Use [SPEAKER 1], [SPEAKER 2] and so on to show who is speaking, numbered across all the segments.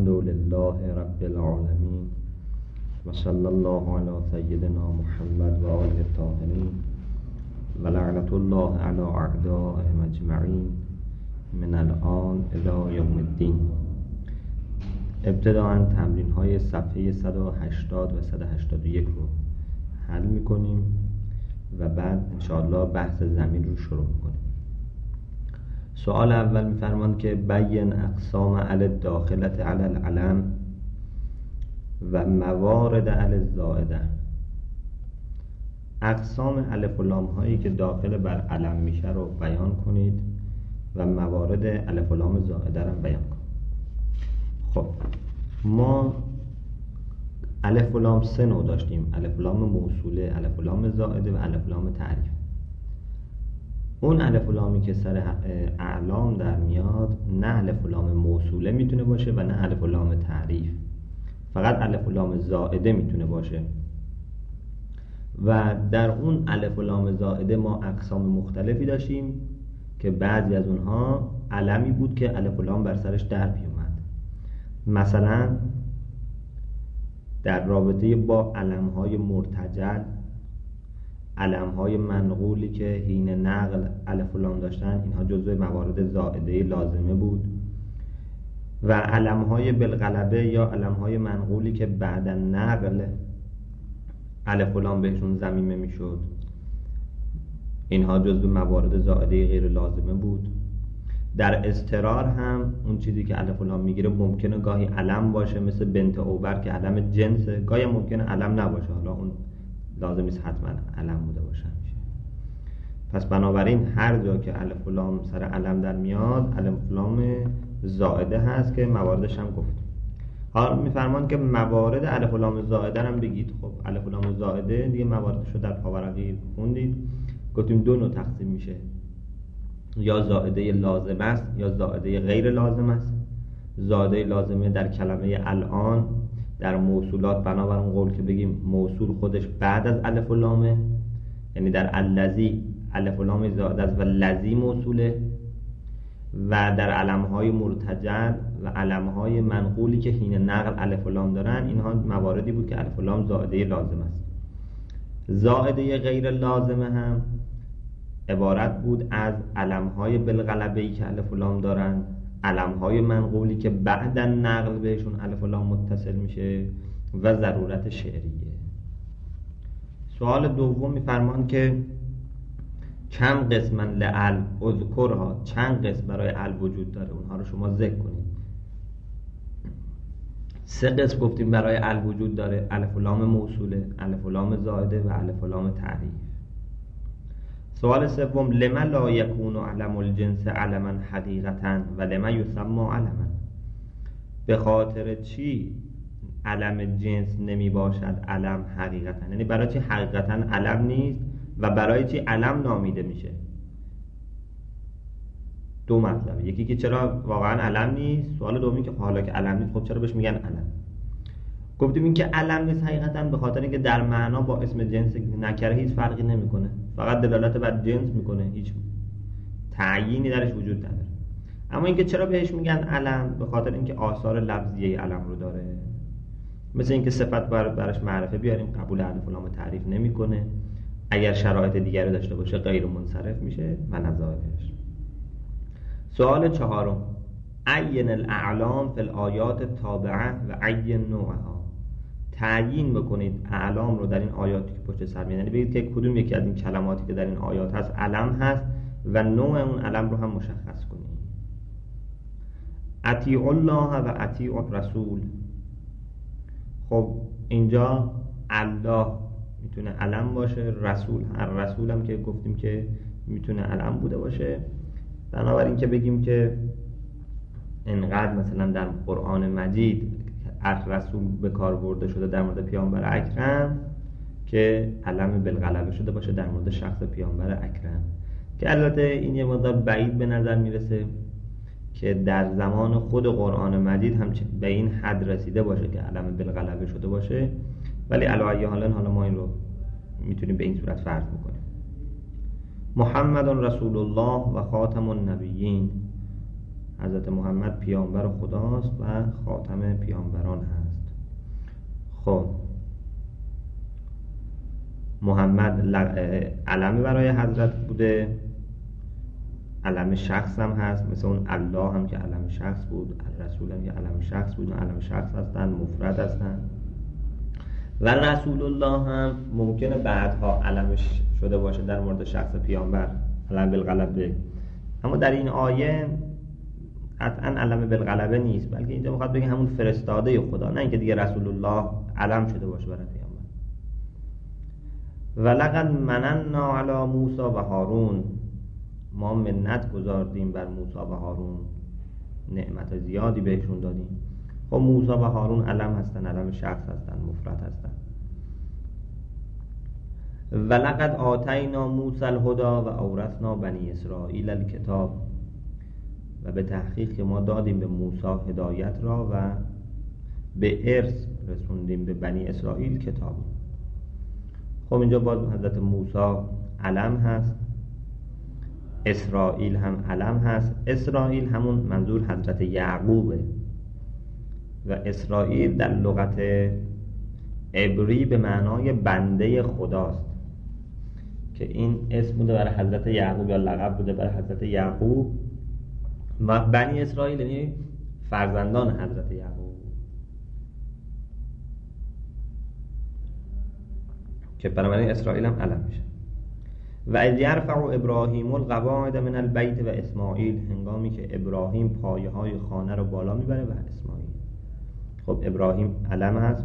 [SPEAKER 1] الحمد لله رب العالمين و صلی الله علی سیدنا محمد و آله الطاهرین و لعنت الله علی اعدائهم اجمعین من الان الی یوم الدین. ابتداءً تمرین های صفحه 180 و 181 رو حل میکنیم و بعد انشاءالله بحث زمین رو شروع میکنیم. سوال اول میفرمان که بین اقسام علی الداخلة علی العلم و موارد علی الزائده. اقسام الف و لام هایی که داخل بر علم میشه رو بیان کنید و موارد الف و لام زائده رو بیان کنید. خب ما الف و لام سه نوع داشتیم: الف و لام موصوله، الف و لام زائده و الف و لام تعریف. اون الف و لامی که سر اعلام در میاد نه الف و لام موصوله میتونه باشه و نه الف و لام تعریف، فقط الف و لام زائده میتونه باشه. و در اون الف و لام زائده ما اقسام مختلفی داشتیم که بعضی از اونها علمی بود که الف و لام بر سرش در میومد. مثلا در رابطه با علمهای مرتجل، علمهای منقولی که حین نقل الف و لام داشتن، اینها جزو موارد زائده لازمه بود. و علمهای بالغلبه یا علمهای منقولی که بعد نقل الف و لام بهشون ضمیمه میشد، اینها جزو موارد زائده غیر لازمه بود. در اضطرار هم اون چیزی که الف و لام میگیره ممکنه گاهی علم باشه، مثل بنت اوبر که علم جنسه، گاهی ممکنه علم نباشه، حالا اون لازم نیست حتما علم بوده باشه میشه. پس بنابراین هر جا که الف و لام سر علم در میاد الف و لام زائده هست که مواردش هم گفتیم. حالا میفرمان که موارد الف و لام زائده هم بگید. خب الف و لام زائده دیگه مواردش رو در پاورقی خوندید، گفتیم دو نوع تقسیم میشه: یا زائده لازم است یا زائده غیر لازم است. زائده لازمه در کلمه الان در موصولات بنابر اون قول که بگیم موصول خودش بعد از الف و لامه، یعنی در الذی الف و لام زائده است و لذی موصوله. و در علمهای مرتجل و علمهای منقولی که حین نقل الف و لام دارن، اینها مواردی بود که الف و لام زائده لازم است. زائده غیر لازمه هم عبارت بود از علمهای بالغلبه‌ای که الف و لام دارن، علمهای منقولی که بعد نقل بهشون الف و لام متصل میشه و ضرورت شعریه. سوال دوم میفرمان که کم قسما لعل اذکرها، چند قسم برای ال وجود داره، اونها رو شما ذکر کنید. سه قسم گفتیم برای ال وجود داره: الف و لام موصوله، الف و لام زائده و الف و لام تعریف. سوال سوم لما لا یکون علم الجنس علما حقیقتا و لما یسمى علما. به خاطر چی علم جنس نمی باشد علم حقیقتا؟ یعنی برای چی حقیقتا علم نیست و برای چی علم نامیده میشه؟ دو مطلب: یکی که چرا واقعا علم نیست، سوال دومی که حالا که علم نیست خب چرا بهش میگن علم. گفتیم این که علم نیست حقیقتا به خاطر اینکه در معنا با اسم جنس نکره هیچ فرقی نمیکنه، فقط دلالت بر جنس میکنه، هیچ تعیینی درش وجود نداره. اما اینکه چرا بهش میگن علم، به خاطر اینکه آثار لفظیه علم رو داره. مثل اینکه صفت برش معرفه بیاریم قبول الف و لام تعریف نمیکنه، اگر شرایط دیگری داشته باشه غیر منصرف میشه و نظائرش. سوال چهارم عین الاعلام فی الآیات التابعه و عین نوعها. تعیین بکنید اعلام رو در این آیاتی که پشت سر میاد، یعنی بگید که کدوم یکی از این کلماتی که در این آیات هست علم هست و نوع اون علم رو هم مشخص کنید. اطیعوا الله و اطیعوا الرسول. خب اینجا الله میتونه علم باشه، رسول هم که گفتیم که میتونه علم بوده باشه. بنابراین که بگیم که انقدر مثلا در قرآن مجید رسول به کار برده شده در مورد پیامبر اکرم که علم بالغلبه شده باشه در مورد شخص پیامبر اکرم، که البته این یه مقدار بعید به نظر میرسه که در زمان خود قرآن مجید هم به این حد رسیده باشه که علم بالغلبه شده باشه، ولی علی حالا ما این رو میتونیم به این صورت فرض بکنیم. محمد رسول الله و خاتم النبیین. حضرت محمد پیامبر خداست و خاتم پیامبران هست. خب محمد علم برای حضرت بوده، علم شخص هم هست، مثل اون الله هم که علم شخص بود، رسول هم که علم شخص بود، علم شخص هستن، مفرد هستن. و رسول الله هم ممکنه بعدها علمش شده باشه در مورد شخص پیامبر، علم بالغلبه، اما در این آیه قطعا علم بالغلبه نیست، بلکه اینجا میخواد بگه همون فرستاده خدا، نه اینکه دیگه رسول الله علم شده باشه برای پیامبر. ولقد مننا علی موسی و هارون، ما منت گذاردیم بر موسی و هارون، نعمت زیادی بهشون دادیم. خب موسی و هارون علم هستن، علم شخص هستن، مفرد هستن. ولقد آتینا موسی الهدی و اورثنا بنی اسرائیل الکتاب، و به تحقیق ما دادیم به موسی هدایت را و به ارث رسوندیم به بنی اسرائیل کتاب. خب اینجا باز حضرت موسی علم هست، اسرائیل هم علم هست. اسرائیل همون منظور حضرت یعقوبه و اسرائیل در لغت عبری به معنای بنده خداست، که این اسم بوده برای حضرت یعقوب یا لقب بوده برای حضرت یعقوب، و بنی اسرائیل یعنی فرزندان حضرت یعقوب، که بنابراین اسرائیل هم علم میشه. و اذ یرفع ابراهیم القواعد من البیت و اسماعیل، هنگامی که ابراهیم پایه های خانه رو بالا میبره و اسماعیل. خب ابراهیم علم هست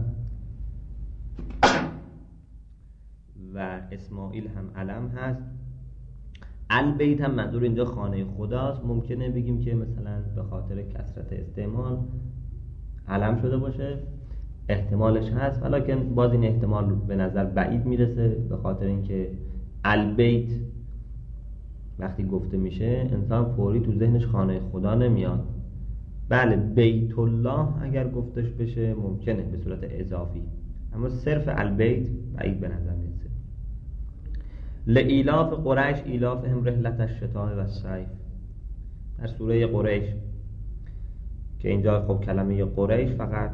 [SPEAKER 1] و اسماعیل هم علم هست. البیت هم منظور اینجا خانه خداست. ممکنه بگیم که مثلا به خاطر کثرت استعمال علم شده باشه، احتمالش هست، ولیکن باز این احتمال به نظر بعید میرسه، به خاطر اینکه البیت وقتی گفته میشه انسان فوری تو ذهنش خانه خدا نمیاد. بله بیت الله اگر گفتش بشه ممکنه به صورت اضافی، اما صرف البیت بعید به نظر میرسه. لإیلاف قریش ایلافهم رحلة الشتاء و الصیف، در سوره قریش که اینجا خب کلمه قریش فقط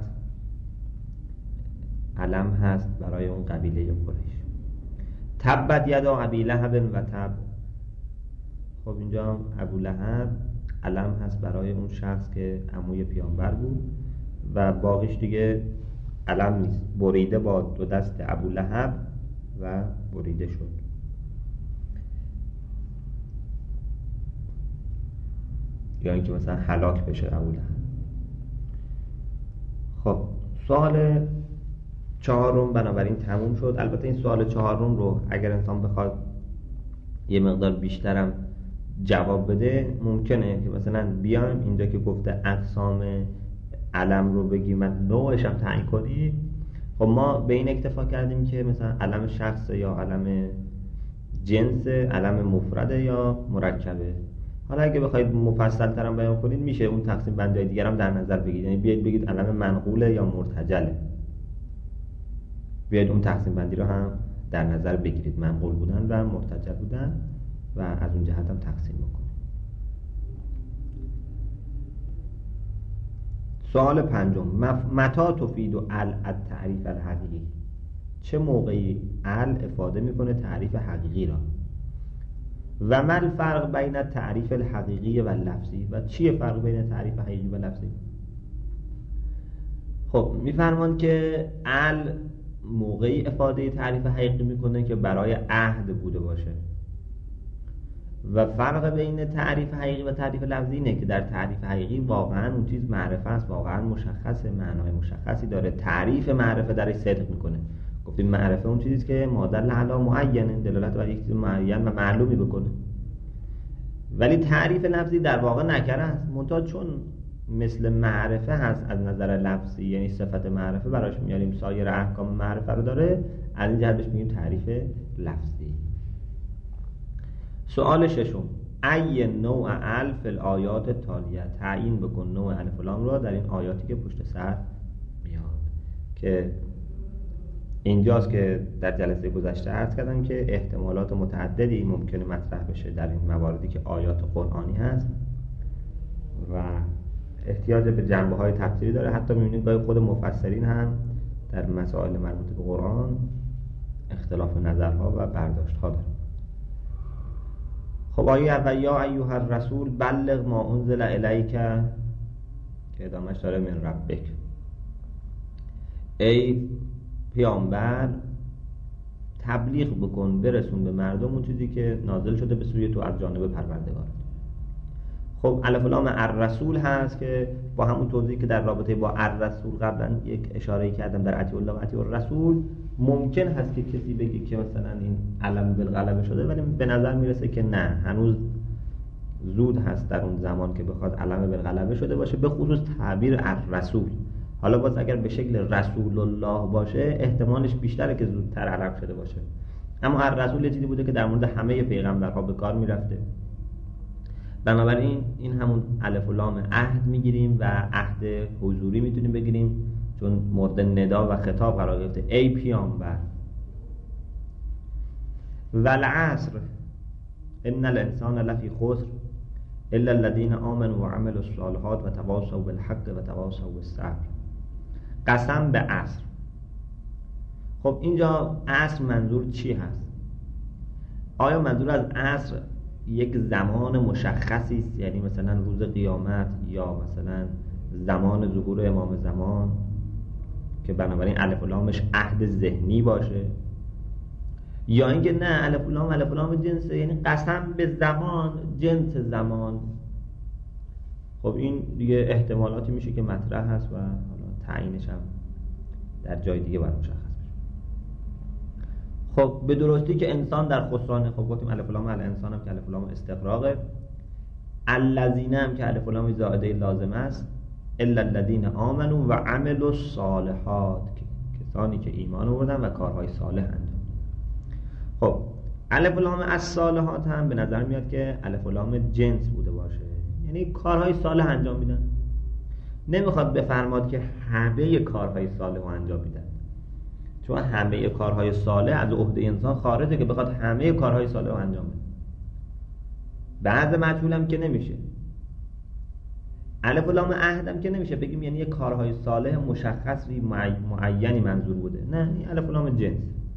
[SPEAKER 1] علم هست برای اون قبیله قریش. تبت یدا ابی لهب و تب، خب اینجا ابو لهب علم هست برای اون شخص که عموی پیامبر بود و باقیش دیگه علم نیست. بریده با دو دست ابو لهب و بریده شد. یا اینکه مثلا هلاک بشه ابو لهب. خب سوال چهارم بنابراین تموم شد. البته این سوال چهارم رو اگر انسان بخواد یه مقدار بیشترم جواب بده، ممکنه که مثلا بیایم اینجا که گفته اقسام علم رو بگیم و نوعش هم تعیین کنیم. خب ما به این اکتفا کردیم که مثلا علم شخص یا علم جنس، علم مفرده یا مرکبه. حالا اگه بخواید مفصل ترم بیان کنید میشه اون تقسیم بندی دیگر هم در نظر بگیرید، یعنی بیاید بگید علم منقوله یا مرتجله، بیاید اون تقسیم بندی رو هم در نظر بگیرید، منقول بودن و مرتجل بودن، و از اون جهت هم تقسیم بکنید. سوال پنجم، متى تفید التعریف الحقیقی، چه موقعی افاده میکنه تعریف حقیقی را؟ و ما الفرق بین التعریف الحقیقی و لفظی، و چیه فرق بین تعریف حقیقی و لفظی؟ خب میفرمان که موقعی افاده تعریف حقیقی میکنه که برای عهد بوده باشه، و فرق بین تعریف حقیقی و تعریف لفظی اینه که در تعریف حقیقی واقعا اون چیز معرفه است، واقعا مشخصه، معنای مشخصی داره، تعریف معرفه درش صدق میکنه. گفتیم معرفه اون چیزی که مادل علی معینه، دلالت بر یک چیز معین و معلومی بکنه. ولی تعریف لفظی در واقع نکره است، منتها چون مثل معرفه هست از نظر لفظی، یعنی صفت معرفه براش میاریم، سایر احکام معرفه رو داره، از این جهت بهش میگیم تعریف لفظی. سوال ششم، ای نوع الف الآیات تالیه، تعیین بکن نوع الف و لام را در این آیاتی که پشت سر میاد. که اینجاست که در جلسه گذشته عرض کردم که احتمالات متعددی ممکنه مطرح بشه در این مواردی که آیات قرآنی هست و احتیاج به جنبه‌های تفسیری داره. حتی می‌بینید گاهی خود مفسرین هم در مسائل مربوط به قرآن اختلاف نظرها و برداشت‌ها داره. خب آیه و یا ایها الرسول بلغ ما انزل الیک که ادامهش داره من ربک، ای پیامبر تبلیغ بکن، برسون به مردم اون چیزی که نازل شده به سوی تو از جانب پروردگار. خب الف لام الرسول هست که با همون توضیحی که در رابطه با الرسول قبلا یک اشاره کردم در اطیع الله و اطیع الرسول، ممکن هست که کسی بگه که مثلا این علم بالغلبه شده، ولی به نظر میرسه که نه، هنوز زود هست در اون زمان که بخواد علم بالغلبه شده باشه، به خصوص تعبیر الرسول. حالا باز اگر به شکل رسول الله باشه احتمالش بیشتره که زودتر علم شده باشه، اما الرسول یه چیزی بوده که در مورد همه پیغمبرها به کار میرفته. بنابراین این همون الف و لام عهد میگیریم و عهد حضوری میتونیم بگیریم، چون مورد ندا و خطاب قرار گرفته، ای پیامبر. والعصر ان الانسان لفی خسر الا الذين آمنوا وعملوا الصالحات وتواصوا بالحق وتواصوا بالصبر. قسم به عصر. خب اینجا عصر منظور چی هست؟ آیا منظور از عصر یک زمان مشخصی است، یعنی مثلا روز قیامت یا مثلا زمان ظهور امام زمان که بنابراین الف و لامش عهد ذهنی باشه، یا اینکه نه الف و لام جنسه، یعنی قسم به زمان، جنس زمان؟ خب این دیگه احتمالاتی میشه که مطرح هست و حالا تعیینش هم در جای دیگه باید مشخص بشه. خب به درستی که انسان در خسرانه. خب گفتیم الف لام الانسان هم که الف لام استغراقه، الذین هم که الف لام زائده لازم است، الا الذین آمنوا و عملوا الصالحات، کسانی که ایمان آوردن و کارهای صالح انجام. خب الف لام الصالحات هم به نظر میاد که الف لام جنس بوده باشه، یعنی کارهای صالح انجام میدن. نمیخواد بفرماد که همه کارهای صالح رو انجام میدن، چون همه کارهای صالح از عهده انسان خارجه که بخواد همه کارهای صالح رو انجام بده. بعض مجهول هم که نمیشه، الف لام عهد هم که نمیشه بگیم یعنی کارهای صالح مشخصی معینی منظور بوده، نه، این الف لام جنس.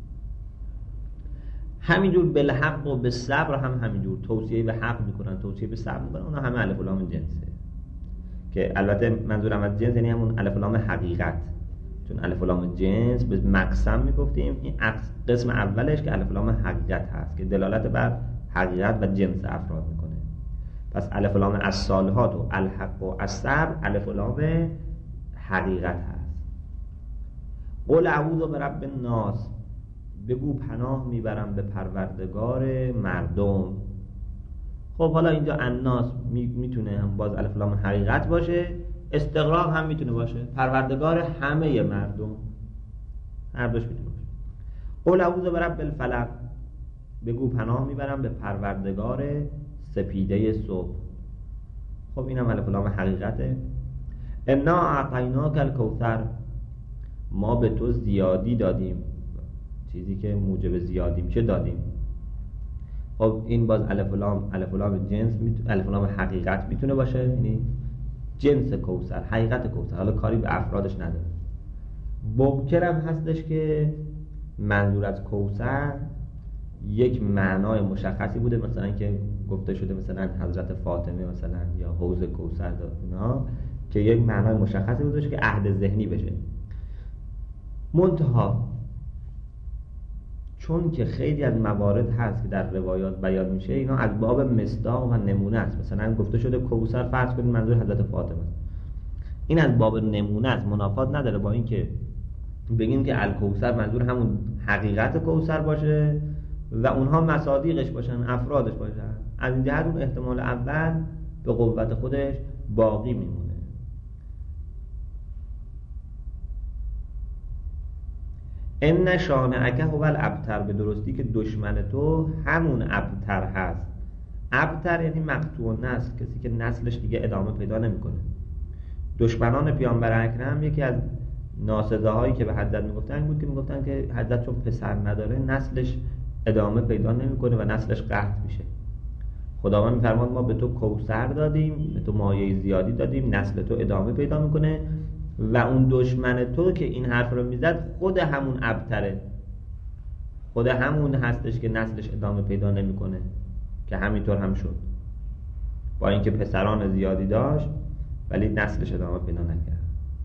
[SPEAKER 1] همینجور بالحق و بالصبر هم همینجور توصیه به حق میکنن، توصیه به صبر میکنن، اونا همه الف لام جنسه، که البته منظورم از جنس یعنی همون الف لام حقیقت، چون الف لام جنس به مقسم میگفتیم، این قسم اولش که الف لام حقیقت هست که دلالت بر حقیقت و جنس افراد میکنه. پس الف لام الصالحات و الحق و الصبر الف لام حقیقت هست. قل اعوذ برب الناس، بگو پناه میبرم به پروردگار مردم. خب حالا اینجا الناس میتونه هم باز الف لام حقیقت باشه، استغراق هم میتونه باشه، پروردگار همه مردم، هر دوش میتونه باشه. قل اعوذ برب الفلق، بگو پناه میبرم به پروردگار سپیده صبح. خب اینم الف لام حقیقته. انا اعطیناک الکوثر، ما به تو زیادی دادیم، چیزی که موجب زیادی میشه دادیم. خب این باز الف لام جنس، الف لام حقیقت میتونه باشه، یعنی جنس کوثر، حقیقت کوثر، حالا کاری به افرادش نداره. ممکن هم هستش که منظور از کوثر یک معنای مشخصی بوده، مثلا که گفته شده مثلا حضرت فاطمه مثلا یا حوض کوثر داد اینا، که یک معنای مشخصی بوده که عهد ذهنی بشه. منتها چون که خیلی از موارد هست که در روایات بیان میشه، اینا از باب مصداق و نمونه است. مثلا گفته شده کوثر، فرض کنید منظور حضرت فاطمه، این از باب نمونه است، منافات نداره با اینکه بگیم که الکوثر منظور همون حقیقت کوثر باشه و اونها مصادیقش باشن، افرادش باشن. از این جهت اون احتمال اول به قوت خودش باقی میمونه. ان شانئک هو الابتر، به درستی که دشمن تو همون ابتر هست. ابتر یعنی مقطوع نسل، کسی که نسلش دیگه ادامه پیدا نمیکنه. دشمنان پیامبر اکرم یکی از ناسزه هایی که به حضرت میگفتن بود که میگفتن که حضرت چون پسر نداره نسلش ادامه پیدا نمیکنه و نسلش قطع میشه. خداوند میفرماد ما به تو کوثر دادیم، به تو مایه زیادی دادیم، نسل تو ادامه پیدا میکنه و اون دشمن تو که این حرف رو میزد خود همون ابتره، خود همون هستش که نسلش ادامه پیدا نمیکنه، که همینطور هم شد، با اینکه پسران زیادی داشت ولی نسلش ادامه پیدا نکرد.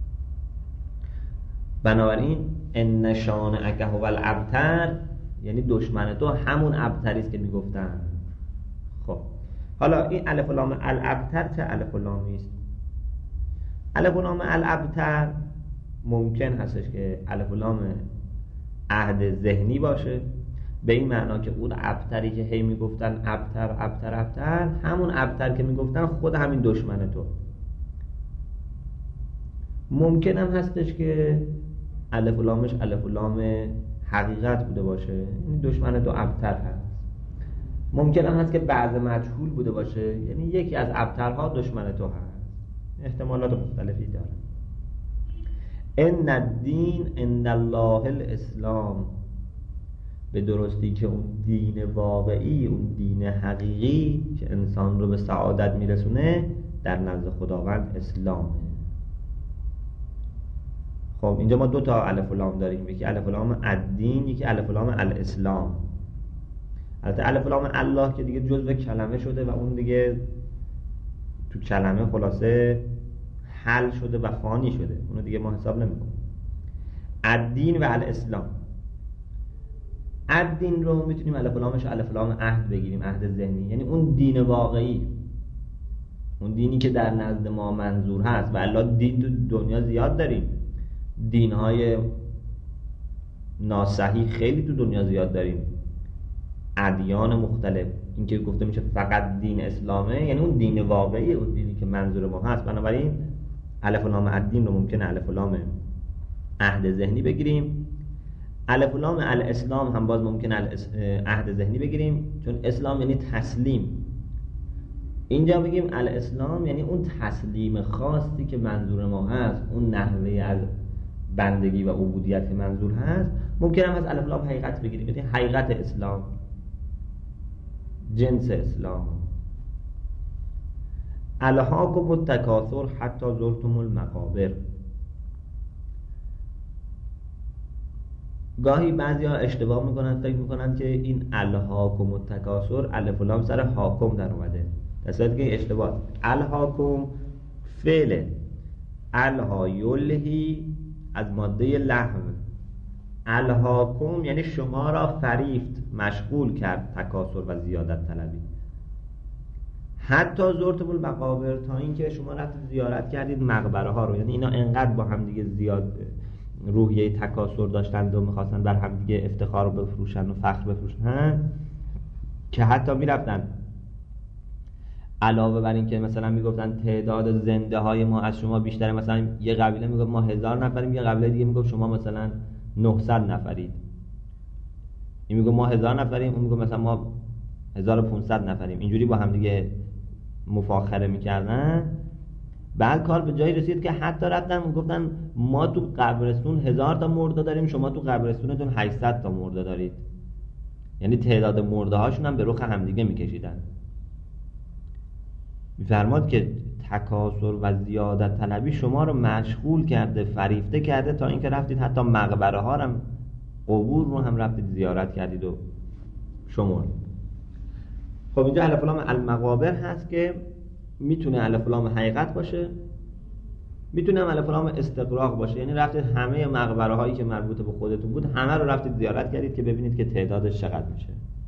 [SPEAKER 1] بنابراین ان شانئک هو الابتر، یعنی دشمن تو همون ابتریست که میگفتن. خب حالا این الف و لام الابتر چه الف و لامی است؟ الف و لام الابتر ممکن هستش که الف و لام عهد ذهنی باشه، به این معنا که اون ابتری که هی میگفتن ابتر ابتر ابتر، همون ابتر که میگفتن خود همین دشمن تو. ممکن هم هستش که الف و لامش الف و لام حقیقت بوده باشه، یعنی دشمن تو ابتر هست. ممکن هم هست که بعض مجهول بوده باشه، یعنی یکی از ابترها دشمن تو هست. احتمالات مختلفی داره. ان الدین عند الله الاسلام، به درستی که اون دین واقعی، اون دین حقیقی که انسان رو به سعادت میرسونه در نزد خداوند اسلامه. خب اینجا ما دو تا الف و لام داریم، یکی الف و لام الدین، یکی الف و لام الاسلام. البته الف و لام الله که دیگه جزء کلمه شده و اون دیگه تو کلمه خلاصه حل شده و فانی شده، اونو دیگه ما حساب نمی‌کنیم. الدین و الاسلام. الدین رو میتونیم الف و لامش الف و لام عهد بگیریم، عهد ذهنی، یعنی اون دین واقعی، اون دینی که در نزد ما منظور هست. و الله دین تو دنیا زیاد داریم، دین‌های ناصحیح خیلی تو دنیا زیاد داریم، ادیان مختلف. این که گفته میشه فقط دین اسلامه، یعنی اون دین واقعی، اون دینی که منظور ما هست. بنابراین الف و لام الدین رو ممکنه الف و لام عهد ذهنی بگیریم. الف و لام الاسلام هم باز ممکنه عهد ذهنی بگیریم، چون اسلام یعنی تسلیم. اینجا بگیم الاسلام یعنی اون تسلیم خاصی که منظور ما هست، اون نحوه از بندگی و عبودیت که منظور هست. ممکنه هم از الف و لام حقیقت بگیریم، یعنی حقیقت اسلام، جنس اسلام. الهاکم التکاثر حتی زرتم المقابر. گاهی بعضیا اشتباه میکنن، فکر میکنن که این الهاکم التکاثر الف و لام سر حاکم در اومده، در صورتی که اشتباه. الهاکم فعل الها یلهی از ماده لهو، الهاکم یعنی شما را فریفت، مشغول کرد تکاثر و زیادت طلبی. حتی زرتم المقابر، تا اینکه شما رفتید زیارت کردید مقبره ها رو. یعنی اینا انقدر با هم دیگه زیاد روحیه تکاثر داشتند و میخواستن بر هم دیگه افتخار رو بفروشن و فخر بفروشن که حتی میرفتن علاوه بر این که مثلا میگفتن تعداد زنده های ما از شما بیشتره، مثلا یه قبیله میگفت ما 1000 نفریم، یه قبیله دیگه میگفت شما مثلا 900 نفرید. این میگفت ما 1000 نفریم، اون میگفت مثلا ما 1500 نفریم. اینجوری با هم دیگه مفاخره میکردن. بعد کار به جایی رسید که حتی رفتن گفتن ما تو قبرستون 1000 تا مرده داریم، شما تو قبرستونتون 800 تا مرده دارید. یعنی تعداد مرده هاشون هم به رخ همدیگه میکشیدن. میفرماد که تکاثر و زیادت طلبی شما رو مشغول کرده، فریفته کرده، تا اینکه رفتید حتی مقبره ها رو هم، قبور رو هم رفتید زیارت کردید و شما. خب اینجا الف لام المقابر هست که میتونه الف لام حقیقت باشه، میتونه الف لام استقراق باشه، یعنی رفتید همه مقبره هایی که مربوط به خودتون بود همه رو رفتید زیارت کردید که ببینید که تعدادش چقدر میشه.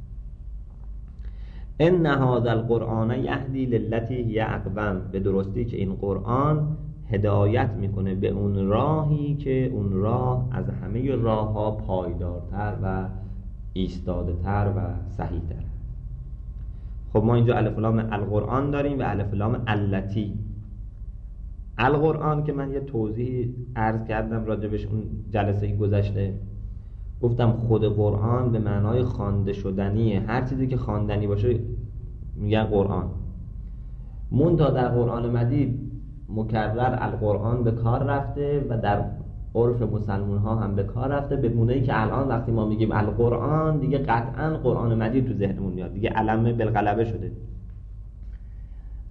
[SPEAKER 1] ان هذا القرآن یهدی للتی هی اقوم، به درستی که این قرآن هدایت میکنه به اون راهی که اون راه از همه راه ها پایدارتر و ایستاده تر و صحیح تر. خب ما اینجا الف لام القرآن داریم و الف لام التی. القرآن که من یه توضیح عرض کردم راجبش اون جلسه گذشته، گفتم خود قرآن به معنای خوانده شدنیه، هر چیزی که خواندنی باشه میگن قرآن. منتها در قرآن مجید مکرر القرآن به کار رفته و در عرف مسلمان ها هم به کار رفته، به گونه‌ای که الان وقتی ما میگیم القرآن دیگه قطعا قرآن مجید تو ذهنمون میاد، دیگه علم بالغلبه شده.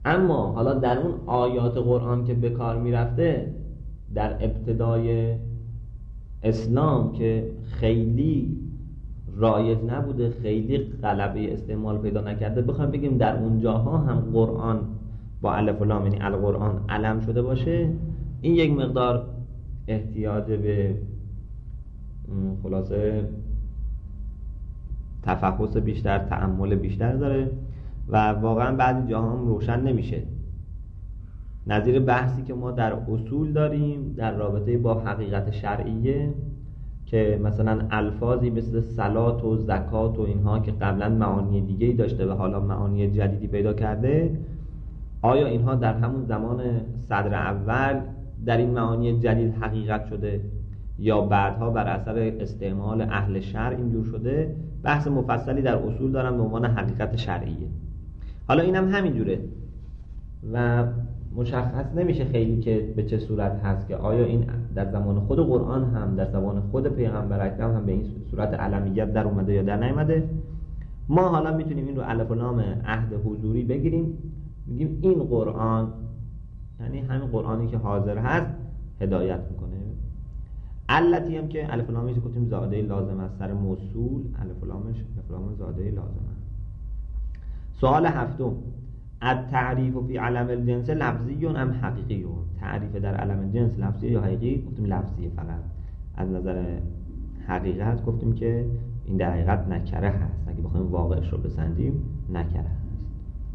[SPEAKER 2] اما حالا در اون آیات قرآن که به کار میرفته در ابتدای اسلام که خیلی رایج نبوده، خیلی غلبه استعمال پیدا نکرده، بخوام بگیم در اونجاها هم قرآن با الف و لام یعنی القرآن علم شده باشه، این یک مقدار احتیاج به خلاصه تفحص بیشتر، تأمل بیشتر داره و واقعا بعضی جاها هم روشن نمیشه. نظیر بحثی که ما در اصول داریم در رابطه با حقیقت شرعیه که مثلا الفاظی مثل صلات و زکات و اینها که قبلا معانی دیگه‌ای داشته و حالا معانی جدیدی پیدا کرده، آیا اینها در همون زمان صدر اول در این معانی جدید حقیقت شده یا بعدها بر اثر استعمال اهل شرع اینجور شده؟ بحث مفصلی در اصول دارم به عنوان حقیقت شرعیه. حالا اینم همینجوره و مشخص نمیشه خیلی که به چه صورت هست که آیا این در زمان خود قرآن هم در زمان خود پیغمبر اکرم هم به این صورت علمیت در اومده یا در نیامده. ما حالا میتونیم این رو الف و لام عهد حضوری بگیریم، میگیم این قرآن یعنی همین قرآنی که حاضر هست هدایت میکنه. علتی هم که الف و لامش گفتیم زائده لازم است، سر موصول الف و لامش الف و لام زائده لازم است. سوال هفتم، التعریف فی علم الجنس لفظی ام حقیقی؟ تعریف در علم جنس لفظی یا حقیقی؟ گفتیم لفظی. فقط از نظر حقیقت گفتیم که این در حقیقت نکره هست، اگه بخوایم واقعش رو بسنجیم نکره هست.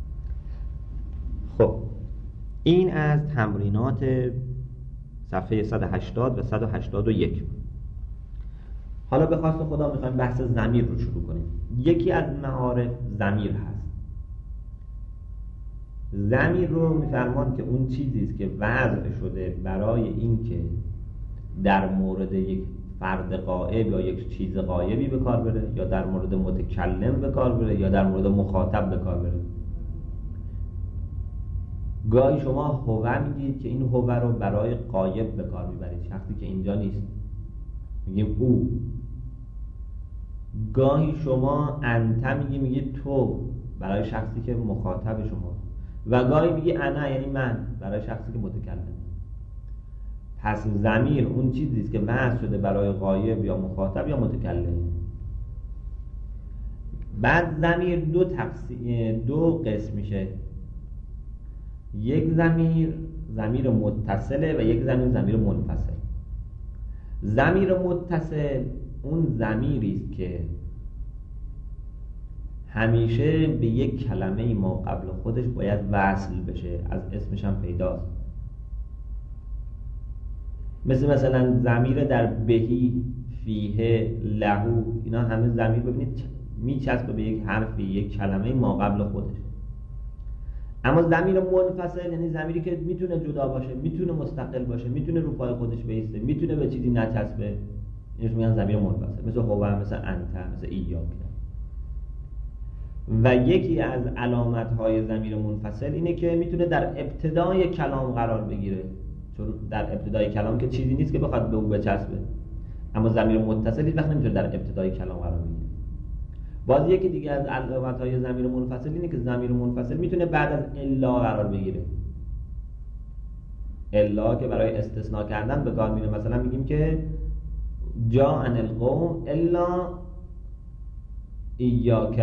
[SPEAKER 2] خب این از تمرینات صفحه 180 و 181. حالا به خواست خدا میخوایم بحث ضمیر رو شروع کنیم. یکی از معارف ضمیر هست. ضمیر رو میفرمان که اون چیزی است که وضع شده برای اینکه در مورد یک فرد غائب یا یک چیز غایبی به کار بره، یا در مورد متکلم به کار بره، یا در مورد مخاطب به کار بره. گاهی شما هو میگید که این هو رو برای غایب به کار میبرید، شخصی که اینجا نیست، میگیم او. گاهی شما انت میگید تو برای شخصی که مخاطب شما، و گاهی میگی انا یعنی من برای شخصی که متکلم. پس ضمیر اون چیزی است که وضع شده برای غایب یا مخاطب یا متکلم. بعد ضمیر دو قسم میشه. یک ضمیر متصله و یک ضمیر منفصل. ضمیر متصل اون ضمیری است که همیشه به یک کلمه ما قبل خودش باید وصل بشه، از اسمش هم پیداست. مثلا ضمیر در بهی، فیه، لهو، اینا همه ضمیر ببینید میچسبه به یک حرفی، یک کلمه ما قبل خودش. اما ضمیر منفصل یعنی ضمیری که میتونه جدا باشه، میتونه مستقل باشه، میتونه رو پای خودش بایسته، میتونه به چیزی نچسبه، اینش میگن ضمیر منفصل. مثل هو، مثل انت، مثل ایاک. و یکی از علامت‌های ضمیر منفصل اینه که میتونه در ابتدای کلام قرار بگیره، چون در ابتدای کلام که چیزی نیست که بخواد به او بچسبه. اما ضمیر متصل هیچ وقت نمیتونه در ابتدای کلام قرار بگیره. باز یکی دیگه از علامت‌های ضمیر منفصل اینه که ضمیر منفصل میتونه بعد از الا قرار بگیره. الا که برای استثناء کردن به کار میره. مثلا میگیم که جاء ان القوم الا ایاک.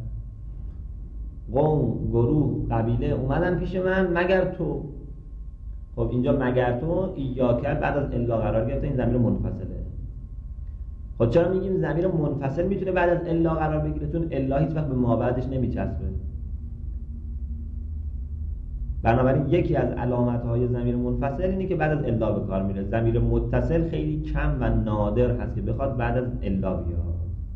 [SPEAKER 2] قوم، گروه، قبیله اومدن پیش من مگر تو. خب اینجا مگر تو، ایاک بعد از الا قرار گرفته، این ضمیر منفصله. خب چرا میگیم ضمیر منفصل میتونه بعد از الا قرار بگیره؟ چون الا هیچ وقت به ما بعدش نمیچسبه. بنابراین یکی از علامت‌های ضمیر منفصل اینه که بعد از الا به کار میره. ضمیر متصل خیلی کم و نادر هست که بخواد بعد از الا بیاد.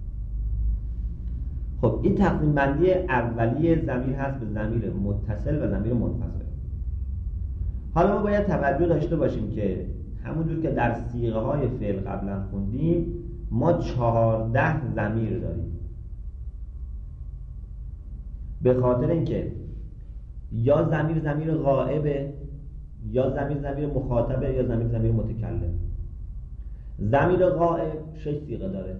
[SPEAKER 2] خب این تقسیم بندی اولیه ضمیر هست به ضمیر متصل و ضمیر منفصل. حالا ما باید توجه داشته باشیم که همونجور که در صیغه های فعل قبلا خوندیم، ما 14 ضمیر داریم. به خاطر اینکه یا ضمیر غائبه، یا ضمیر مخاطبه، یا ضمیر متکلم. ضمیر غائب 6 صیغه داره: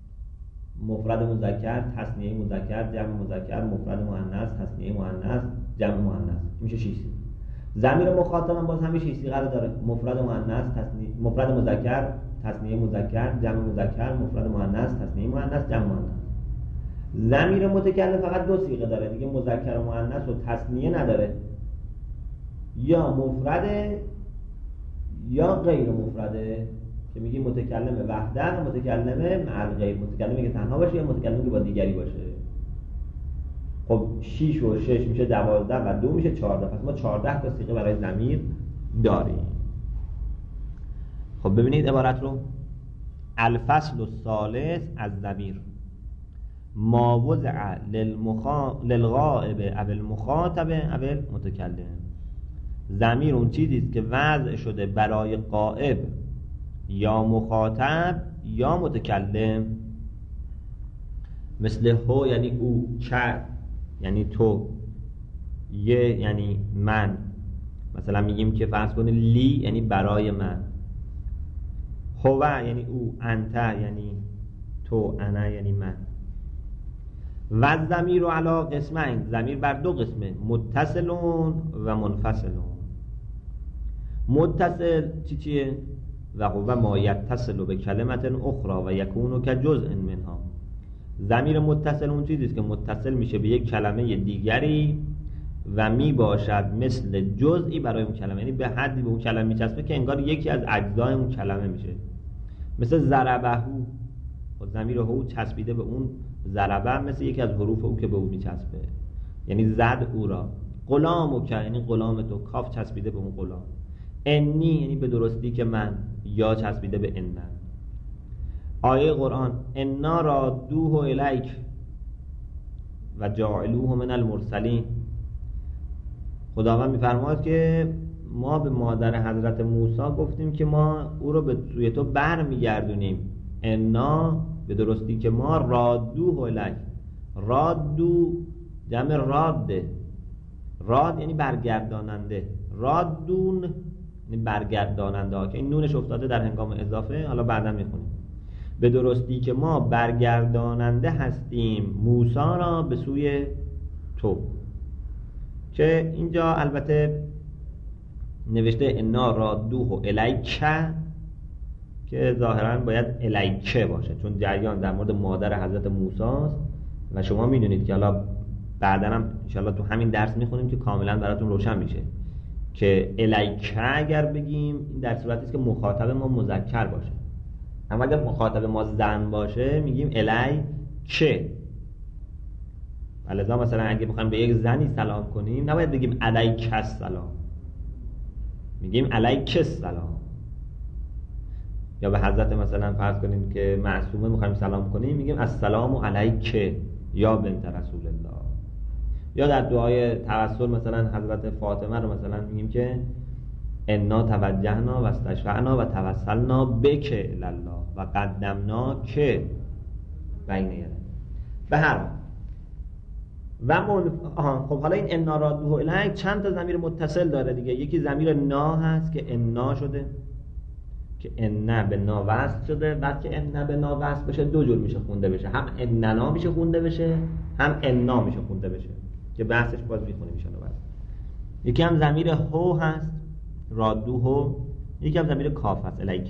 [SPEAKER 2] مفرد مذکر، تثنیه مذکر، جمع مذکر، مفرد مؤنث، تثنیه مؤنث، جمع مؤنث میشه 6 صیغه. ضمیر مخاطب هم باز همین 6 صیغه رو داره، مفرد مؤنث، مفرد مذکر، تثنیه مذکر، جمع مذکر، مفرد مؤنث، تثنیه مؤنث، جمع مؤنث. ضمیر متکلم فقط 2 صیغه داره دیگه، مذکر و مؤنث و تثنیه نداره، یا مفرده یا غیر مفرده که میگیم متکلم وحده، متکلم مع الغیر، متکلمی که تنها باشه یا متکلمی که با دیگری باشه. خب 6 و 6 میشه 12 و 2 میشه 14، پس ما 14 تا صیغه برای ضمیر داریم. خب ببینید عبارت رو، الفصل الثالث از ضمیر ما وضع للغائب او المخاطب او المتکلم. ضمیر اون چیزی است که وضع شده برای غائب یا مخاطب یا متکلم، مثل هو یعنی او، چه یعنی تو، یه یعنی من. مثلا میگیم که فرض کنه لی یعنی برای من، هو یعنی او، انت یعنی تو، انا یعنی من. و ضمیر علی قسمین، ضمیر بر 2 قسمه، متصل و منفصل. متصل چیه؟ و هو ما یتصل به کلمت اخرى و یکون کجزء منها. ضمیر متصل اون چیزی است که متصل میشه به یک کلمه دیگری و می باشد مثل جزئی برای اون کلمه، یعنی به حدی به اون کلمه میچسبه که انگار یکی از اجزای اون کلمه میشه. مثل ضربهو، خب ضمیر هو چسبیده به اون ضربه، مثل یکی از حروف او که به اون میچسبه، یعنی زد او را. غلامک یعنی غلام تو، کاف چسبیده به اون غلام. انی یعنی به درستی که من، یا چسبیده به ان. آیه قرآن انا رادوه الیک و جاعلوه من المرسلین، خداوند میفرماید که ما به مادر حضرت موسی گفتیم که ما او رو به سوی تو بر میگردونیم. انا به درستی که ما رادوه الیک، رادو جمع راده، راد یعنی برگرداننده، رادون یعنی برگرداننده ها که این نونش افتاده در هنگام اضافه، حالا بعدا میخونیم. به درستی که ما برگرداننده هستیم موسی را به سوی تو، که اینجا البته نوشته انا رادوه الیک که ظاهرا باید الیکه باشه، چون جریان در مورد مادر حضرت موسی است و شما میدونید که حالا بعدا هم انشاءالله تو همین درس میخونیم که کاملا براتون روشن میشه که الیکه اگر بگیم این در صورتی است که مخاطب ما مذکر باشه، اما اگر مخاطب ما زن باشه میگیم الیکه. ولذا مثلا اگه بخوایم به یک زنی سلام کنیم نباید بگیم الیک السلام، میگیم الیک السلام. یا به حضرت مثلا فرض کنیم که معصومه میخوایم سلام کنیم میگیم السلام علیک یا بنت رسول الله. یا در دعای توسل مثلا حضرت فاطمه رو مثلا میگیم که انا توجهنا و استشفعنا و توسلنا بک الی الله و قدمنا که بین یدیک. به هر حال خب حالا این انا رادوه الیک چند تا ضمیر متصل داره دیگه. یکی ضمیر نا هست که انا شده، که ان به نا وصل شده. بعد که ان به نا وصل بشه دو جور میشه خونده بشه، هم اننا میشه خونده بشه، هم انا میشه خونده بشه که بحثش باز میخونیم ان شاءالله. یکی هم ضمیر هو هست رادوه، یکی هم ضمیر کاف هست الیک.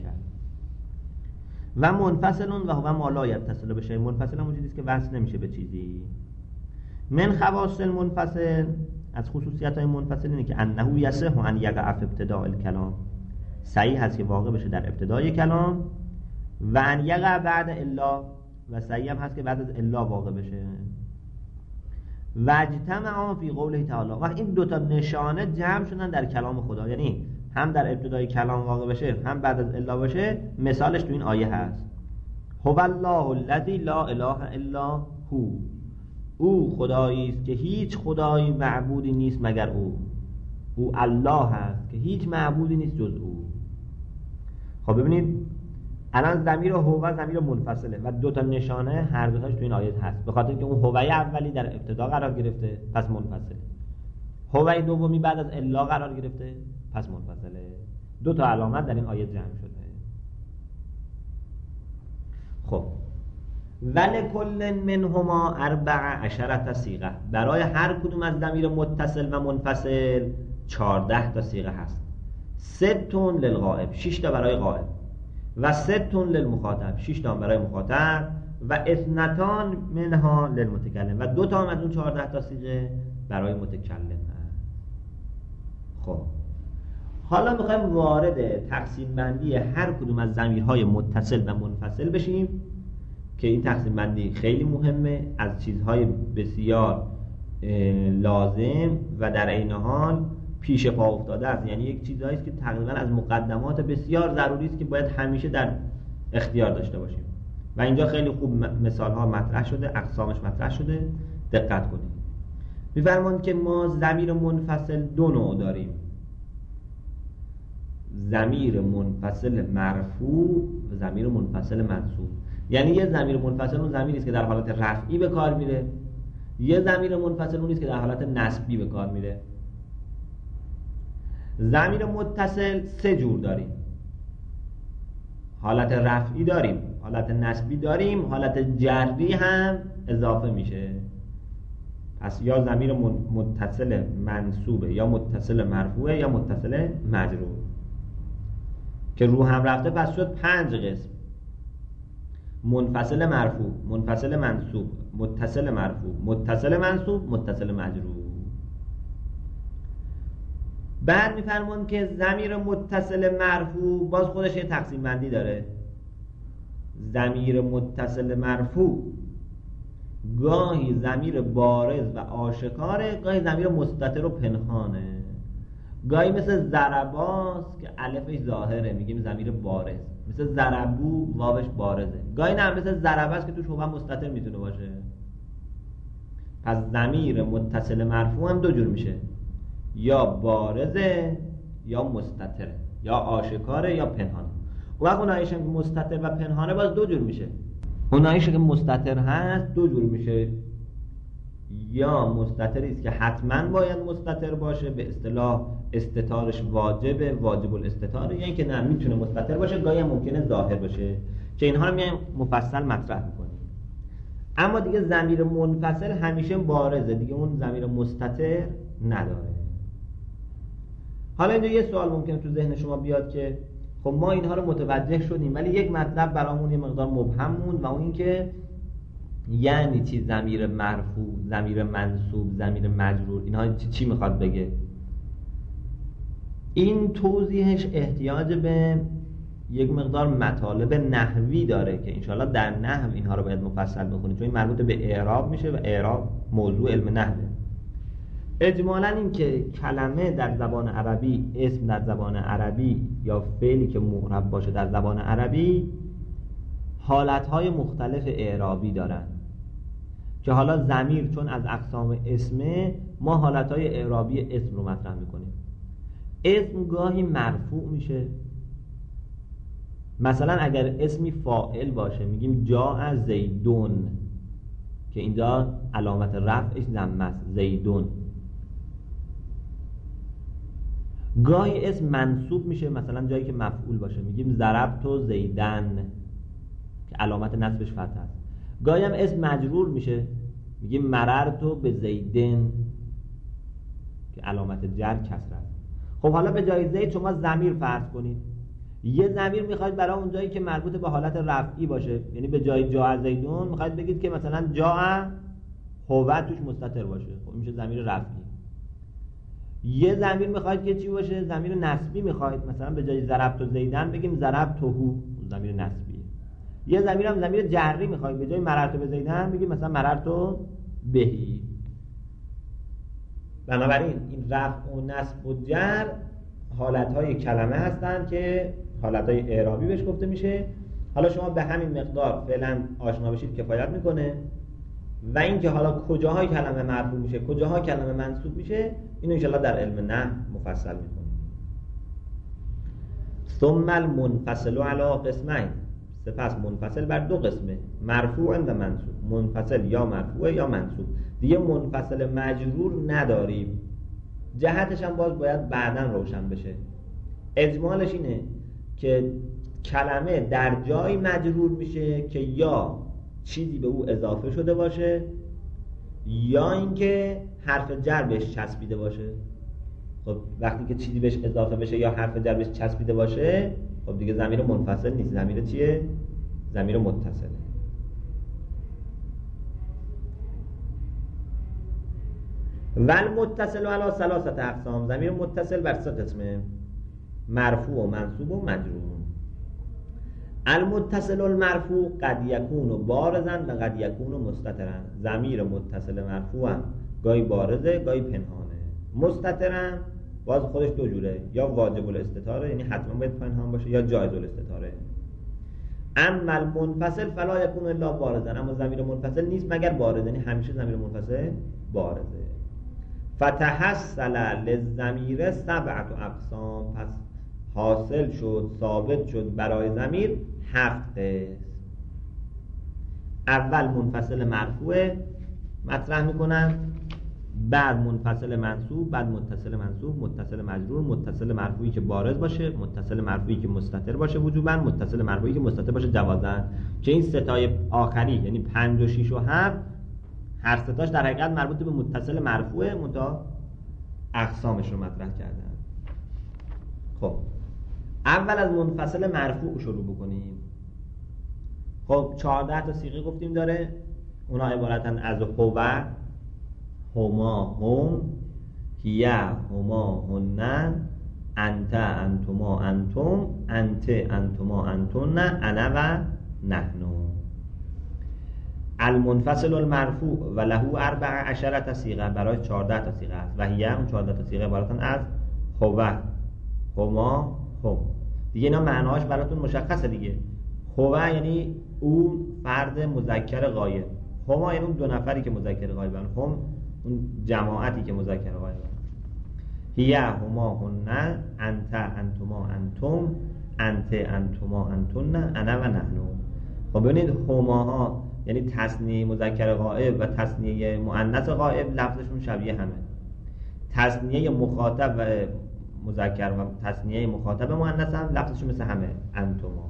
[SPEAKER 2] و منفصل و هو ما لا یتصل بشه. منفصل هم چیزی است که وصل نمیشه به چیزی. من خواص المنفصل، از خصوصیات های منفصل اینه که انه یصح ان یقع فی ابتداء الکلام، صحیح هست که واقع بشه در ابتدای کلام، و ان یقع بعد الا، و صحیح هم هست که بعد از الا واقع بشه. و اجتمع فی قوله تعالی، و این دوتا نشانه جمع شدن در کلام خدا، یعنی هم در ابتدای کلام واقع بشه هم بعد از الا باشه. مثالش تو این آیه هست هو الله الذی لا اله الا هو، او خدایی است که هیچ خدایی معبودی نیست مگر او. او الله هست که هیچ معبودی نیست جز او. خب ببینید الان ضمیر هو ضمیر منفصله و دو تا نشانه هر دو تاش تو این آیه هست، به خاطر اینکه اون هوای اولی در ابتدا قرار گرفته پس منفصله، هوای دومی بعد از الا قرار گرفته پس منفصله. دو تا علامت در این آیه جمع شده. خب ولکل منهما 14 صیغه، برای هر کدوم از ضمیر متصل و منفصل 14 تا صیغه هست. 6 للغائب، 6 تا برای غائب، و 6 للمخاطب، 6 تا برای مخاطب، و 2 منها للمتکلم، و 2 تا از اون 14 تا صیغه برای متکلم هست. خب حالا میخوایم وارد تقسیم بندی هر کدوم از ضمیرهای متصل و منفصل بشیم که این تقسیم بندی خیلی مهمه، از چیزهای بسیار لازم و در عین حال پیش پا افتاده است. یعنی یک چیزهایی است که تقریبا از مقدمات بسیار ضروری است که باید همیشه در اختیار داشته باشیم و اینجا خیلی خوب مثال ها مطرح شده، اقسامش مطرح شده، دقت کنید. می‌فرمایند که ما ضمیر منفصل 2 نوع داریم: ضمیر منفصل مرفوع و ضمیر منفصل منصوب. یعنی یه ضمیر منفصل اون ضمیری است که در حالت رفعی به کار میره، یه ضمیر منفصل اونی است که در حالت نصبی به کار میره. ضمیر متصل 3 جور داریم: حالت رفعی داریم، حالت نصبی داریم، حالت جری هم اضافه میشه. پس یا ضمیر متصل منصوبه، یا متصل مرفوعه، یا متصل مجرور که رو هم رفته. پس شد 5 قسم: منفصل مرفوع، منفصل منصوب، متصل مرفوع، متصل منصوب، متصل مجرور. بعد میفرمون که ضمیر متصل مرفوع باز خودش یه تقسیم بندی داره. ضمیر متصل مرفوع گاهی ضمیر بارز و آشکاره، گاهی ضمیر مستتر و پنهانه. گاهی مثل ضرباست که الفش ظاهره میگیم ضمیر بارز، مثل ضربو واوش بارزه. گاهی نه مثل ضرباست که توش حبا مستتر میتونه باشه. پس ضمیر متصل مرفوع هم 2 جور میشه: یا بارزه یا مستتره، یا آشکاره یا پنهانه. و اونایش که مستتر و پنهانه باز 2 جور میشه. اونایش که مستتر هست 2 جور میشه: یا مستتری است که حتما باید مستتر باشه، به اصطلاح استتارش واجبه، واجب الاستتاره، یا اینکه نه میتونه مستتر باشه، گاهی هم ممکنه ظاهر باشه، که اینها رو میایم مفصل مطرح میکنیم. اما دیگه ضمیر منفصل همیشه بارزه، دیگه اون ضمیر مستتر نداره. حالا اینجا یه سوال ممکنه تو ذهن شما بیاد که خب ما اینها رو متوجه شدیم ولی یک مطلب برامون یه مقدار مبهم موند، و اون این که یعنی چی ضمیر مرفوع، ضمیر منصوب، ضمیر مجرور، اینها چی میخواد بگه؟ این توضیحش احتیاج به یک مقدار مطالب نحوی داره که انشاءالله در نحو اینها رو باید مفصل بخونید، چون این مربوط به اعراب میشه و اعراب موضوع علم نحوه. اجمالاً این که کلمه در زبان عربی، اسم در زبان عربی یا فعلی که معرب باشه در زبان عربی حالتهای مختلف اعرابی دارن که حالا ضمیر چون از اقسام اسمه ما حالتهای اعرابی اسم رو مطرح میکنیم. اسم گاهی مرفوع میشه، مثلا اگر اسمی فاعل باشه میگیم جاء زیدون که اینجا علامت رفعش ضمه است، زیدون. گاهی اسم منصوب میشه، مثلا جایی که مفعول باشه میگیم ضربت زیدن که علامت نصبش فتح است. گاهی هم اسم مجرور میشه میگیم مررت به زیدن که علامت جر کسر است. خب حالا به جای زید شما ضمیر فرض کنید، یه ضمیر میخواید برای اون جایی که مربوط به حالت رفعی باشه، یعنی به جای جاء زیدون میخواید بگید که مثلا جاء هو توش مستتر باشه، خب میشه ضمیر رفعی. یه ضمیر میخواید که چی باشه؟ ضمیر نسبی میخواید، مثلا به جای ضربت زیدن بگیم ضربتهو، ضمیر نسبی. یه ضمیر هم ضمیر جری میخواید، به جای مررت به زیدن بگیم مثلا مررت بهی. بنابراین این رفع و نصب و جر حالتهای کلمه هستن که حالتهای اعرابی بهش گفته میشه. حالا شما به همین مقدار فعلا آشنا بشید کفایت میکنه، و اینکه حالا کجاهای کلمه مرفوع میشه کجاها کلمه منصوب میشه اینو انشاءالله در علم نحو مفصل میکنیم. ثم المنفصل علی قسمین، سپس منفصل بر 2 قسمه: مرفوع و منصوب. منفصل یا مرفوع یا منصوب، دیگه منفصل مجرور نداریم. جهتش هم باید بعداً روشن بشه. اجمالش اینه که کلمه در جای مجرور میشه که یا چیزی به او اضافه شده باشه یا اینکه حرف جر بهش چسبیده باشه. خب وقتی که چیزی بهش اضافه بشه یا حرف جر بهش چسبیده باشه، خب دیگه ضمیر منفصل نیست. ضمیر چیه؟ ضمیر متصله. والمتصل علی ثلاثه اقسام. ضمیر متصل بر 3 قسمه: مرفوع و منصوب و مجرور. المتصل المرفوع قد یکون بارزا و قد یکون مستترا. ضمیر متصل مرفوع هم گاهی بارزه گاهی پنهانه. مستترا باز خودش دو جوره، یا واجب الاستتاره یعنی حتما باید پنهان باشه، یا جایز الاستتاره. اما المنفصل فلا یکون الا بارزا. اما ضمیر منفصل نیست مگر بارز، یعنی همیشه ضمیر منفصل بارزه. فتحصل للضمیر 7 اقسام. پس حاصل شد، ثابت شد برای ضمیر 7 قسم. اول منفصل مرفوع مطرح میکنن، بعد منفصل منصوب، بعد متصل منصوب، متصل مجرور، متصل مرفوعی که بارز باشه، متصل مرفوعی که مستتر باشه وجوباً، متصل مرفوعی که مستتر باشه جوازاً. که این ستای آخری یعنی 5 و 6 و 7 هر ستاش در حقیقت مربوط به متصل مرفوع، منتها اقسامش رو مطرح کردن. خب اول از منفصل مرفوع شروع بکنیم. خب 14 تا صیغه گفتیم داره. اونا عبارتن از هو، هما، هم، هی، هما، هن، انت، انتما، انتم، انت، انتما، انتن، انا و نحن. المنفصل المرفوع و له 14 صیغه. برای 14 تا صیغه است. و هی اون 14 تا صیغه عبارتن از هو، هما، هم. دیگه اینا معناش براتون مشخصه دیگه. هو یعنی اون فرد مذکر غایب، هما یعنی اون 2 نفری که مذکر غایبن، هم اون جماعتی که مذکر غایبن. هی، هما، هن، انت، انتما، انتم، انت، انتما، انتن، انا و نحن. خب ببینید هماها یعنی تثنیه مذکر غایب و تثنیه مؤنث غایب لفظشون شبیه همه. تثنیه مخاطب و مذکر و تثنیه مخاطب مؤنث هم لفظشون مثل همه، انتما.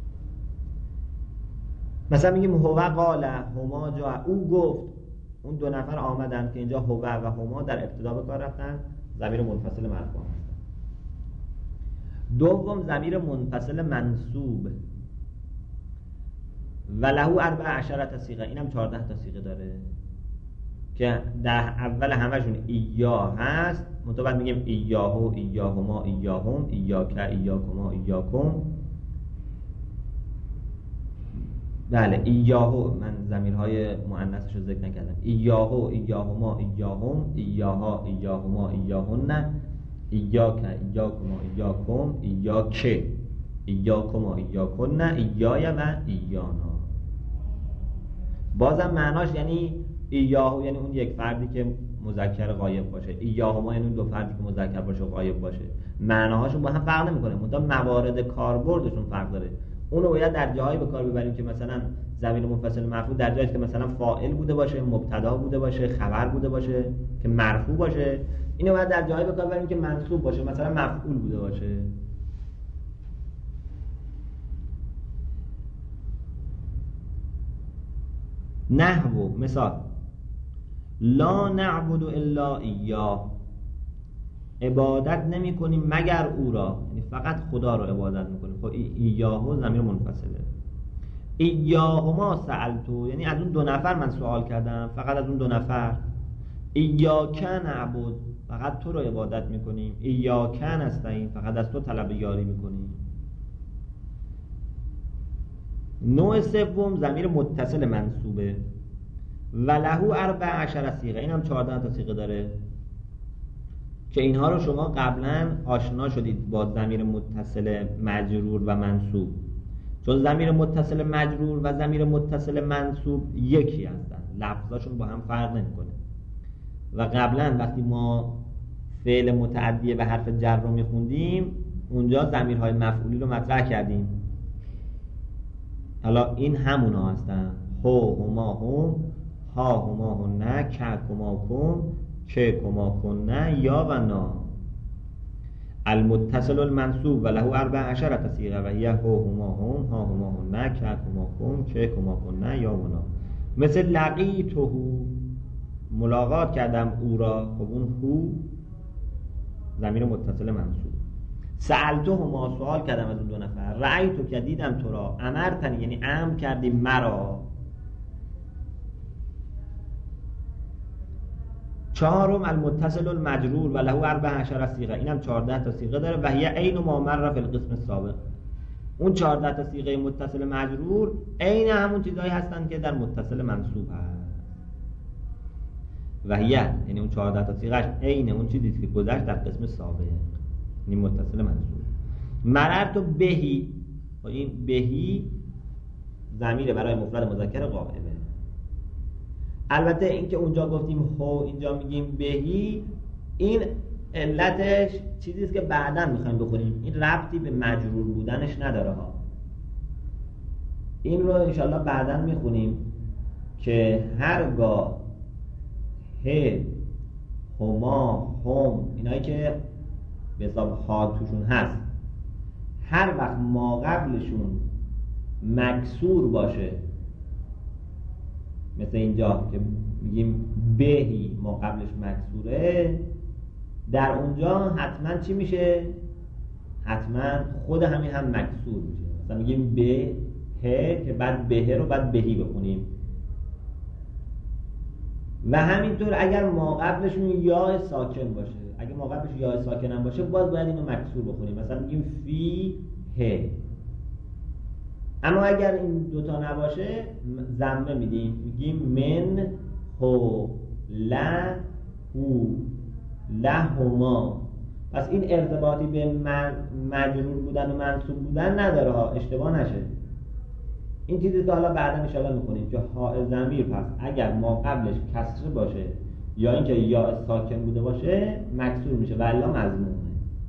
[SPEAKER 2] مثلا میگیم هو قال، هما جاء، او گفت. اون 2 نفر آمدن که اینجا هو و هما در ابتدا به کار رفتن، ضمیر منفصل مرفوع هستن. دوم ضمیر منفصل منصوب و له 14 صیغه. اینم 14 تا صیغه داره که در اول همشون ایا هست، منتها بعد میگیم ایاهو، ایاهما، ایاهم، ایاک، ایاکما، ایاکم. بله ایاهو، من ضمیرهای مؤنثش رو ذکر نکردم. ایاهو، ایاهما، ایاهم، ایاها، ایاهما، ایاهن، ایاک، ایاکما، ایاکم، ایاک، ایاکما، ایاکن، ایای و ایانا. بازم معناش یعنی ایاهو یعنی اون یک فردی که مذکر غایب باشه، ایاهما یعنی اون 2 فردی که مذکر باشه و غایب باشه. معناهاشون با هم فرق نمیکنه، منتها موارد کاربردشون فرق داره. اونو باید در جاهایی به کار ببریم که مثلا ضمیر منفصل مرفوع در جایی که مثلا فاعل بوده باشه، مبتدا بوده باشه، خبر بوده باشه که مرفوع باشه. اینو باید در جاهایی به کار ببریم که منصوب باشه، مثلا مفعول بوده باشه. نحو مثال لا نعبد الا ایاه. عبادت نمی کنیم مگر او را، یعنی فقط خدا را عبادت میکنیم. خب ایاهو ضمیر منفصله. ایاهما سألتو یعنی از اون 2 نفر من سوال کردم، فقط از اون 2 نفر. ایاک نعبد فقط تو را عبادت میکنیم. ایاک نستعین فقط از تو طلب یاری میکنیم. نوع سوم ضمیر متصل منصوبه و له 14 صیغه. این هم 14 تا صیغه داره که اینها رو شما قبلا آشنا شدید با ضمیر متصل مجرور و منصوب، چون ضمیر متصل مجرور و ضمیر متصل منصوب یکی هستن، لفظاشون با هم فرق نمیکنه. و قبلا وقتی ما فعل متعدی به حرف جر رو میخوندیم اونجا ضمیرهای مفعولی رو مطرح کردیم. حالا این همونا هستن، هو، هما، هم، ها، هما، هن، که، کما، کن، که، کما، کن، یا و نا. المتصل المنصوب و له 14 صیغه و هی هو هما هم ها هما هن که هما کن که هما کن یا منا. مثل لقیته، ملاقات کردم او را، خب اون هو ضمیر متصل منصوب. سألته هما، سوال کردم از اون دو نفر. رأیتو که دیدم تو را. امرتنی یعنی امر کردی مرا. چهارم المتصل المجرور و له 14 صیغه، اینم 14 تا صیغه داره و هی عین ما مر فی القسم السابق. اون 14 تا صیغه متصل مجرور عین همون چیزایی هستن که در متصل منصوب هست. و هی یعنی اون 14 تا صیغهش عین اون چیزی که گذشت در قسم سابق، یعنی متصل منصوب. مررت بهی، و این بهی ضمیر برای مفرد مذکر غائبه. البته این که اونجا گفتیم هو، اینجا میگیم بهی، این علتش چیزیست که بعداً میخوایم بخونیم، این ربطی به مجرور بودنش نداره ها. این رو انشالله بعداً میخونیم که هرگاه ه، هما، هم، اینایی که به حساب ها توشون هست، هر وقت ما قبلشون مکسور باشه، مثل اینجا که میگیم بهی ما قبلش مکسوره، در اونجا حتما چی میشه؟ حتما خود همین هم مکسور میشه. مثلا میگیم به ه که بعد بهه رو بعد بهی بخونیم. و همینطور اگر ما قبلشون یا ساکن باشه، اگه ما قبلش یا ساکن هم باشه باز باید اینو مکسور بخونیم. مثلا میگیم فی ه. اما اگر این دوتا نباشه ضمه میدیم، میگیم من هو له هو لهما. پس این ارتباطی به مجرور بودن و منصوب بودن نداره ها، اشتباه نشه. این چیزی که حالا بعدا ان شاءالله میکنیم که ها ضمیر پس اگر ما قبلش کسره باشه یا اینکه یا ساکن بوده باشه مکسور میشه و الا مضمومه.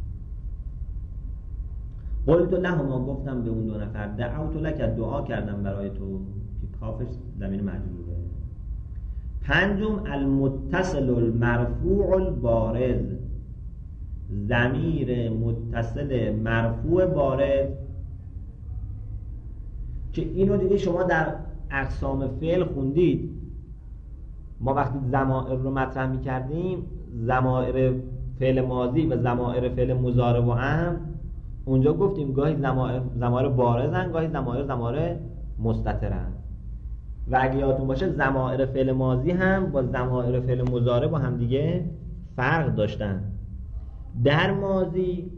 [SPEAKER 2] قلت لهما، گفتم به اون دو نفر، دعوت لک، دعا کردم برای تو، که کافش ضمیر مجروره. پنجم المتصل المرفوع البارز، ضمیر متصل مرفوع بارز، که اینو دیگه شما در اقسام فعل خوندید. ما وقتی ضمائر رو مطرح می‌کردیم، ضمائر فعل ماضی و ضمائر فعل مضارع و امر، اونجا گفتیم گاهی ضمائر بارزن، گاهی ضمائر مستترن. و اگه یادتون باشه ضمائر فعل ماضی هم با ضمائر فعل مضارع با هم دیگه فرق داشتن. در ماضی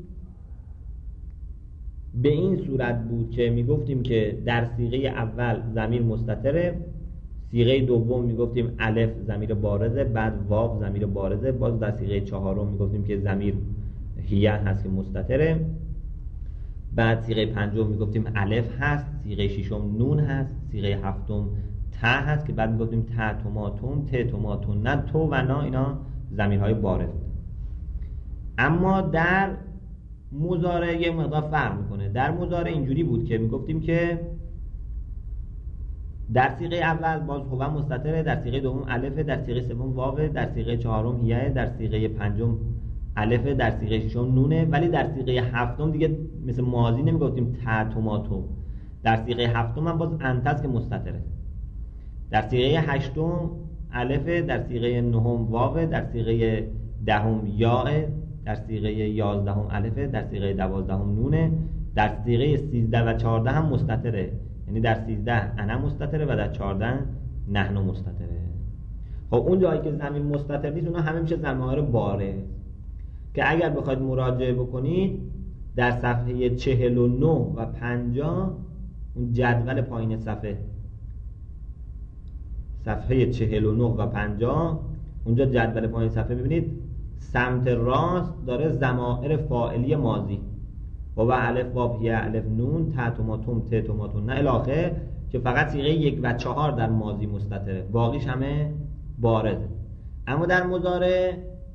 [SPEAKER 2] به این صورت بود که میگفتیم که در صیغه اول ضمیر مستتره، صیغه دوم میگفتیم الف ضمیر بارزه، بعد واو ضمیر بارزه، باز در صیغه چهارم میگفتیم که ضمیر هیه هست که مستتره، بعد صیغه پنجم میگفتیم الف هست، صیغه ششم نون هست، صیغه هفتم ت هست که بعد میگفتیم ت توماتون، ت توماتون، نه تو و نا، اینا ضمیرهای بارز. اما در مضارع یه مقدار فرق میکنه. در مضارع اینجوری بود که میگفتیم که در صیغه اول باز هو مستتره، در صیغه دوم الف، در صیغه سوم واو، در صیغه چهارم هیه، در صیغه پنجم الف، در صیغه ششم نونه، ولی در صیغه هفتم دیگه مثل ماضی نمیگفتیم ت توماتو، در صیغه هفتم هم باز انت که مستتره، در صیغه هشتم الف، در صیغه نهم واو، در صیغه دهم یاء، در صیغه 11 الف، در صیغه 12 نونه، در صیغه 13 و 14 هم مستتره، یعنی در 13 انا مستتره و در 14 نحن مستتره. خب اون جایی که ضمیر مستتر نیست اونا همه میشه ضمائر بارز، که اگر بخواید مراجعه بکنید در صفحه 49 و 50 اون جدول پایین صفحه 49 و 50 اونجا جدول پایین صفحه ببینید سمت راست داره ضمائر فاعلی ماضی و الف واو هیه الف نون ت توماتم ت توماتون نه الاخر، که فقط صیغه 1 و 4 در ماضی مستتره، باقیش همه بارزه. اما در مضارع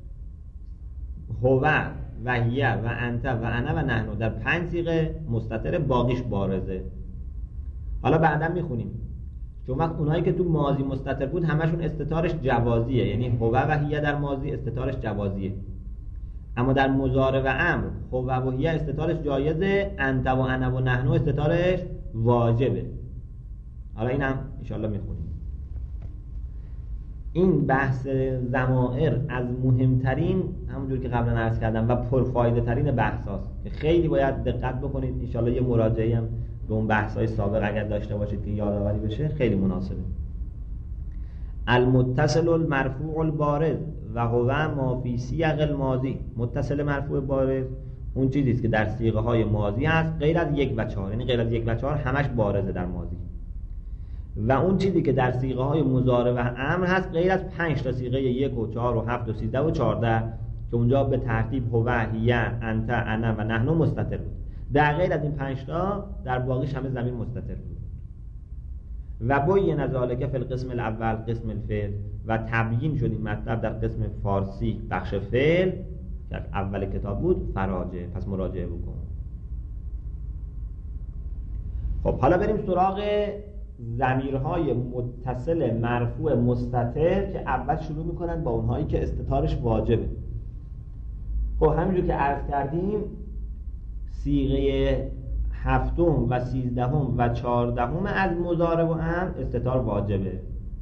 [SPEAKER 2] هو و هیه و انت و انا و نحن در 5 صیغه مستتره، باقیش بارزه. حالا بعدا میخونیم چون وقت اونایی که تو ماضی مستتر بود همشون استتارش جوازیه، یعنی هو و هیه در ماضی استتارش جوازیه، اما در مضارع و امر خب و هی استتارش جایزه، انت و انا و نحن استتارش واجبه. حالا اینم ان شاء الله میخونیم. این بحث ضمائر از مهمترین، همونجور که قبلا عرض کردم، و پرفایده ترین بحث هاست که خیلی باید دقت بکنید. ان شاء الله یه مراجعه‌ای هم به اون بحث های سابق اگر داشته باشید که یادآوری بشه خیلی مناسبه. المتصل المرفوع البارز و هو ما فی سیاق الماضی. متصل مرفوع بارز اون چیزی است که در صیغه های ماضی هست غیر از 1 و 4، یعنی غیر از 1 و 4 همش بارزه در ماضی. و اون چیزی که در صیغه های مضارع و امر هست غیر از 5 تا صیغه 1 و 4 و 7 و 13 و 14 که اونجا به ترتیب هو، هی، انت، انا و نحن مستتر بود. در غیر از این 5 تا در باقیش همه ضمیر مستتر بود. و بین ذالک فی القسم الاول قسم الفعل، و تبیین شد این مطلب در قسم فارسی بخش فعل که اول کتاب بود فراجع. پس مراجعه بکن. خب حالا بریم سراغ ضمیرهای متصل مرفوع مستتر که اول شروع میکنن با اونهایی که استتارش واجبه. خب همینجور که عرض کردیم صیغه 7 و 13 و 14 از مضارع و امر استتار واجبه.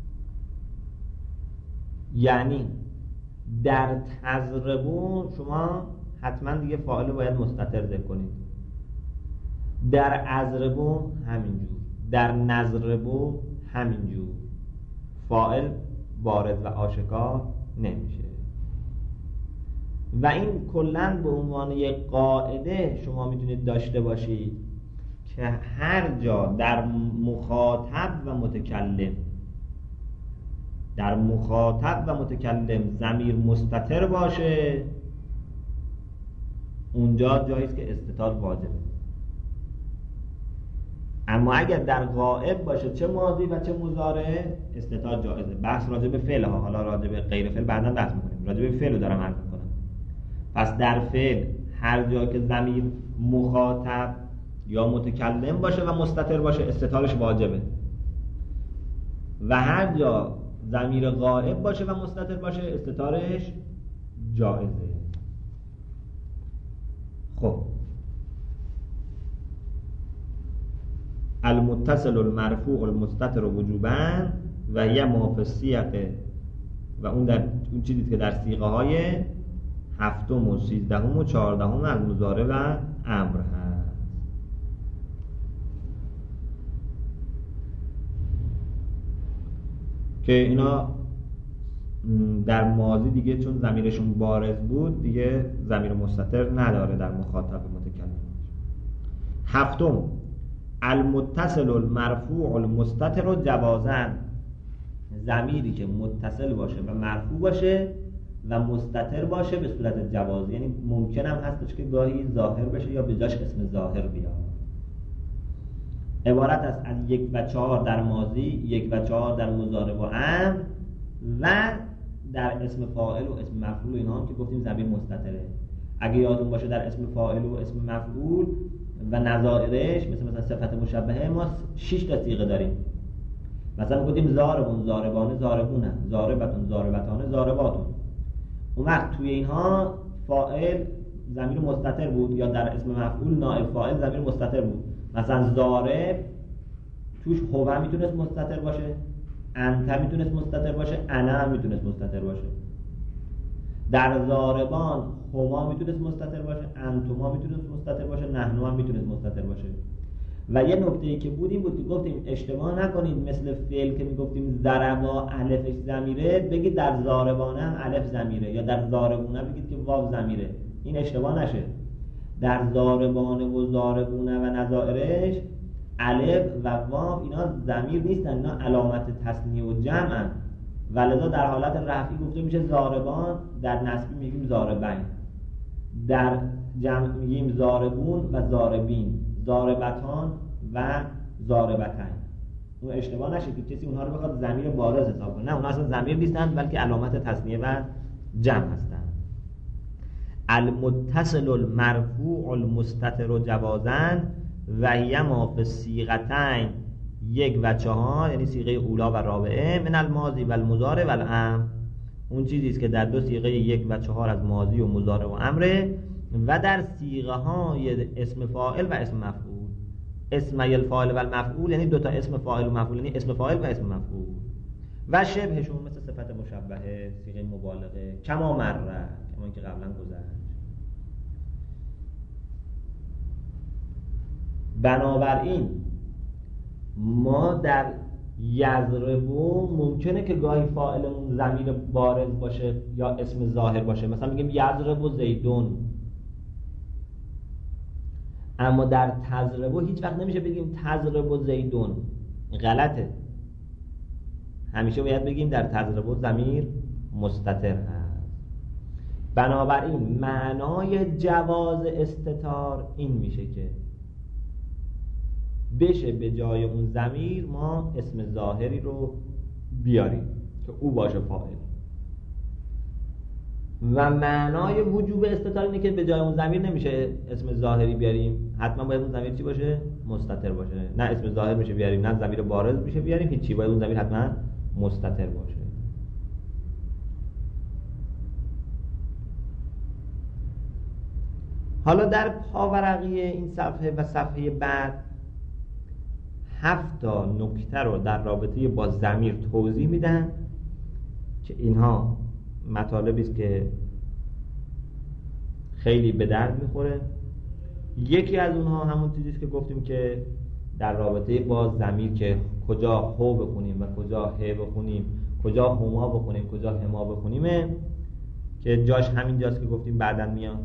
[SPEAKER 2] یعنی در تضربون شما حتما دیگه فاعل باید مستتر ذکر کنید، در اضربون همینجور، در نضربون همینجور. فاعل بارز و آشکار نمیشه. و این کلاً به عنوان یک قاعده شما میتونید داشته باشید که هر جا در مخاطب و متکلم، در مخاطب و متکلم ضمیر مستتر باشه اونجا جاییست که استتار واجبه. اما اگر در غائب باشه چه ماضی و چه مضارع استتار جایزه. بحث راجع به فعل ها، حالا راجع به غیر فعل بعداً بحث می‌کنیم. راجع به فعل رو دارم عرض می‌کنم. پس در فعل هر جا که ضمیر مخاطب یا متکلم باشه و مستتر باشه استتارش واجبه، و هر جا ضمیر غائب باشه و مستتر باشه استتارش جایزه. خب المتصل المرفوع المستتر وجوبا و هی ما فی السیاق، و اون در اون چیزی که در صیغه های 7 و 13 و 14 از مضارع و امر هست. که اینا در ماضی دیگه چون ضمیرشون بارز بود دیگه ضمیر مستتر نداره در مخاطب متکلم. 7 المتصل المرفوع المستتر جوازا. ضمیری که متصل باشه و مرفوع باشه و مستتر باشه به صورت جواز، یعنی ممکن هم هستش که گاهی ظاهر بشه یا به جاش اسم ظاهر بیاد. عبارت است از 1 و 4 در ماضی، 1 و 4 در مضارع و امر، و در اسم فاعل و اسم مفعول اینها هم که گفتیم ضمیر مستتره. اگه یادتون باشه در اسم فاعل و اسم مفعول و نظائرش مثلا صفت مشبهه ما 6 تا صیغه داریم. مثلا گفتیم ضاربون، ضاربانه، ضاربونه، ضاربتون، ضاربتانه، ضارباتون. اون وقت توی اینها فاعل ضمیر مستتر بود یا در اسم مفعول نائب فاعل ضمیر مستتر بود. مثلا ضارب توش هو میتونست مستتر باشه، انت میتونست مستتر باشه، انا میتونست مستتر باشه. در ضاربان هما میتونست مستتر باشه، انتما میتونست مستتر باشه، نحن هم میتونست مستتر باشه. و یه نکته‌ای که بود این بود که گفتیم اشتباه نکنید مثل فعل که میگفتیم ضربا الفش ضمیره بگید در ضاربانه هم الف ضمیره، یا در ضاربونه بگید که واو ضمیره. این اشتباه نشه. در ضاربانه و ضاربونه و نظائرش الف و واو اینا ضمیر نیستن، اینا علامت تثنیه و جمعن، ولذا در حالت رفعی گفته میشه ضاربان، در نصبی میگیم ضاربین، در جمع میگیم ضاربون و ضاربین، ضاربتان و ضاربتین. اون اشتباه نشه که کسی اونها رو بخواد ضمیر بارز حساب کنه. نه، اونها اصلا ضمیر نیستن بلکه علامت تثنیه و جمع هستن. المتصل المرفوع المستتر جوازا و هی ما فی الصیغتین 1 و 4، یعنی صیغه اولا و رابعه، من الماضی و المضارع و الامر، اون چیزی است که در 2 صیغه 1 و 4 از ماضی و مضارع و امره و در صیغه های اسم فاعل و اسم مفعول. اسمی الفاعل و المفعول یعنی 2 تا اسم فاعل و مفعول، یعنی اسم فاعل و اسم مفعول و شبهشون مثل صفت مشبهه، صیغه مبالغه، کما مره، کما که قبلا گذشت. بنابراین ما در یضربو ممکنه که گاهی فاعلمون ضمیر بارز باشه یا اسم ظاهر باشه، مثلا میگیم یضربو زیدون، اما در تضربو هیچ وقت نمیشه بگیم تضربو زیدون، غلطه. همیشه باید بگیم در تضربو ضمیر مستتر هست. بنابراین معنای جواز استتار این میشه که بشه به جای اون ضمیر ما اسم ظاهری رو بیاریم که او باشه فاعل، و معنای وجوب استتار اینه که به جای اون ضمیر نمیشه اسم ظاهری بیاریم، حتما باید اون ضمیر چی باشه؟ مستتر باشه. نه اسم ظاهر میشه بیاریم، نه ضمیر بارز میشه بیاریم، هیچی، باید اون ضمیر حتما مستتر باشه. حالا در پاورقی این صفحه و صفحه بعد 7 تا نکته رو در رابطه با ضمیر توضیح میدن که اینها مطالبی است که خیلی به درد میخوره. یکی از اونها همون چیزی است که گفتیم که در رابطه با ضمیر که کجا هو بخونیم و کجا ه بخونیم، کجا هما بخونیم کجا هما بخونیم، که جاش همین جاست که گفتیم بعداً میاد،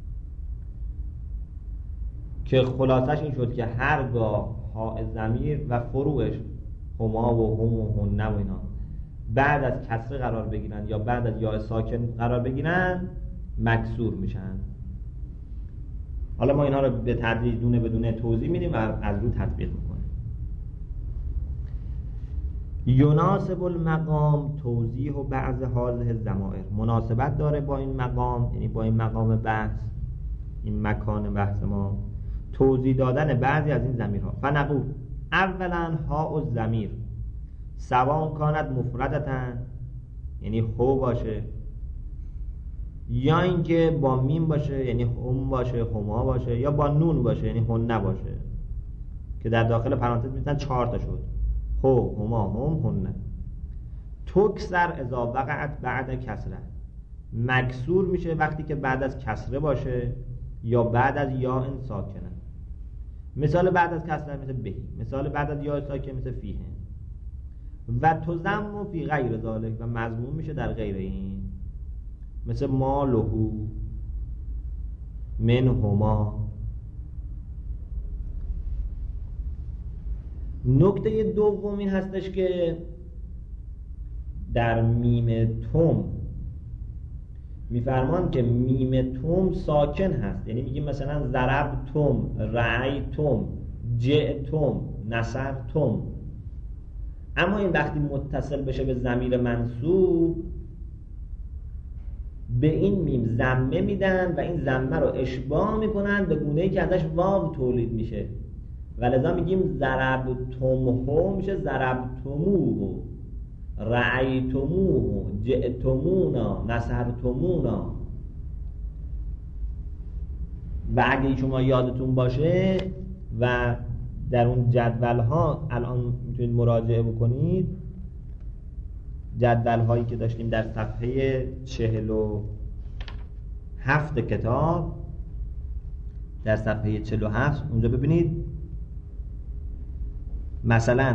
[SPEAKER 2] که خلاصش این شد که هرگاه ها ضمیر و فروعش هما و هم و هنه و اینا بعد از کسره قرار بگیرن یا بعد از یا ساکن قرار بگیرن مکسور میشن. حالا ما اینها رو به تدریج دونه بدونه توضیح میدیم و از رو تطبیق میکنیم. یناسب المقام توضیح و بعض هذه الضمائر، مناسبت داره با این مقام، یعنی با این مقام بحث، این مکان بحث ما، توضیح دادن بعضی از این ضمیرها. فنقول اولا ها و ضمیر سواء کانت مفردتن، یعنی هو باشه، یا اینکه با میم باشه یعنی هم باشه، هما باشه، یا با نون باشه یعنی هن نباشه، که در داخل پرانتز میتونن 4 تا شد، هو هما هم هن. تکسر اذا وقعت بعد کسره، مکسور میشه وقتی که بعد از کسره باشه یا بعد از یا ساکنه. مثال بعد از کسره مثل بهی، مثال بعد از یا ساکنه مثل فیه. و تضم فی غیر ذالک، و مضموم میشه در غیر این، مثل ما لهو، من هما. نکته دوم این هستش که در میم توم میفرمان که میم توم ساکن هست، یعنی میگیم مثلا ضربتم، رأیتم، جئتم، نصرتم، اما این وقتی متصل بشه به ضمیر منصوب به این میم ضمه میدن و این ضمه رو اشباع میکنن به گونه‌ای که ازش واو تولید میشه، و لذا میگیم ضربتموه میشه ضربتموه، رأیتموه، جئتمونا، نصرتمونا. و اگه شما یادتون باشه و در اون جدول ها الان میتونید مراجعه بکنید، جدول هایی که داشتیم در صفحه 47 کتاب، در صفحه 47 اونجا ببینید مثلا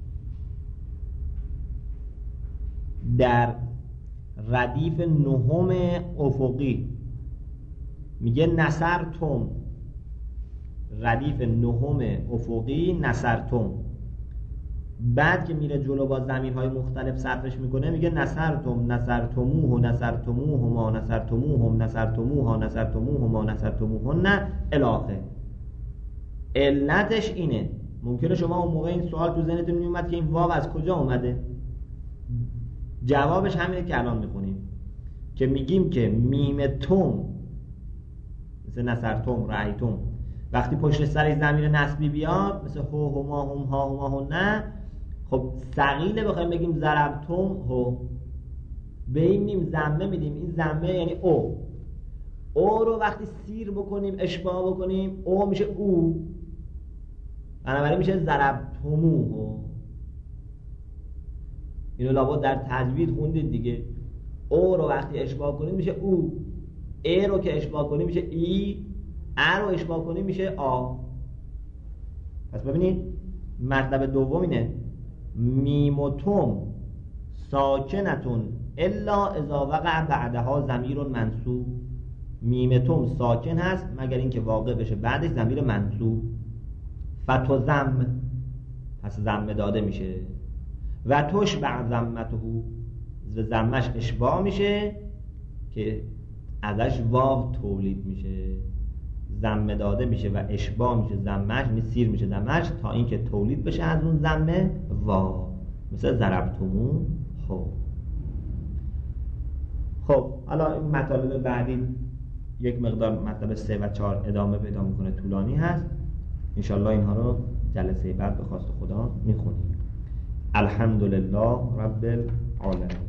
[SPEAKER 2] در ردیف 9 افقی میگه نصرتم، ردیف 9 افقی نصرتم. بعد که میره جلو با ضمیرهای مختلف صرفش میکنه میگه نصرتم، نصرتموه، نصرتموهما، نصرتموهم، نصرتموها، نصرتموهما، نصرتموهن الاخر. علتش اینه، ممکنه شما اون موقع این سوال تو ذهنتون میومد که این واو از کجا اومده. جوابش همینه که الان میخونیم، که میگیم که میم توم مثل نصرتم، رأیتم، وقتی پشت سر ضمیر نسبی بیاد مثل هو، هما، هم، ها، هما، هن، خب ثقیله بخوایم بگیم ضربتم هو، به این میم ضمه میدیم. این ضمه یعنی او رو وقتی سیر بکنیم اشباع بکنیم او میشه او، بنابراین میشه ضربتموه. اینو لابد در تجوید خوندید دیگه. او رو وقتی اشباع کنیم میشه او، ای رو که اشباع کنیم میشه ای، ا رو اشباع کنیم میشه آ. پس ببینید مطلب دوم اینه میموتم ساکنتون الا اذا وقع بعدها ضمیر منصوب. میمتم ساکن هست مگر اینکه واقع بشه بعدش ضمیر منصوب. فتو ضم، پس ضمه داده میشه. و تشبع ضمته، ضمش اشباع میشه که ازش واو تولید میشه. ضمه داده میشه و اشباع میشه ضمش، سیر میشه ضمش تا اینکه تولید بشه از اون ضمه واو، مثل ضربتمو. خب حالا این مطالب بعدی یک مقدار مطلب 3 و 4 ادامه پیدا میکنه، طولانی هست. انشالله اینها رو جلسه بعد به خواست خدا میخونیم. الحمدلله رب العالمین.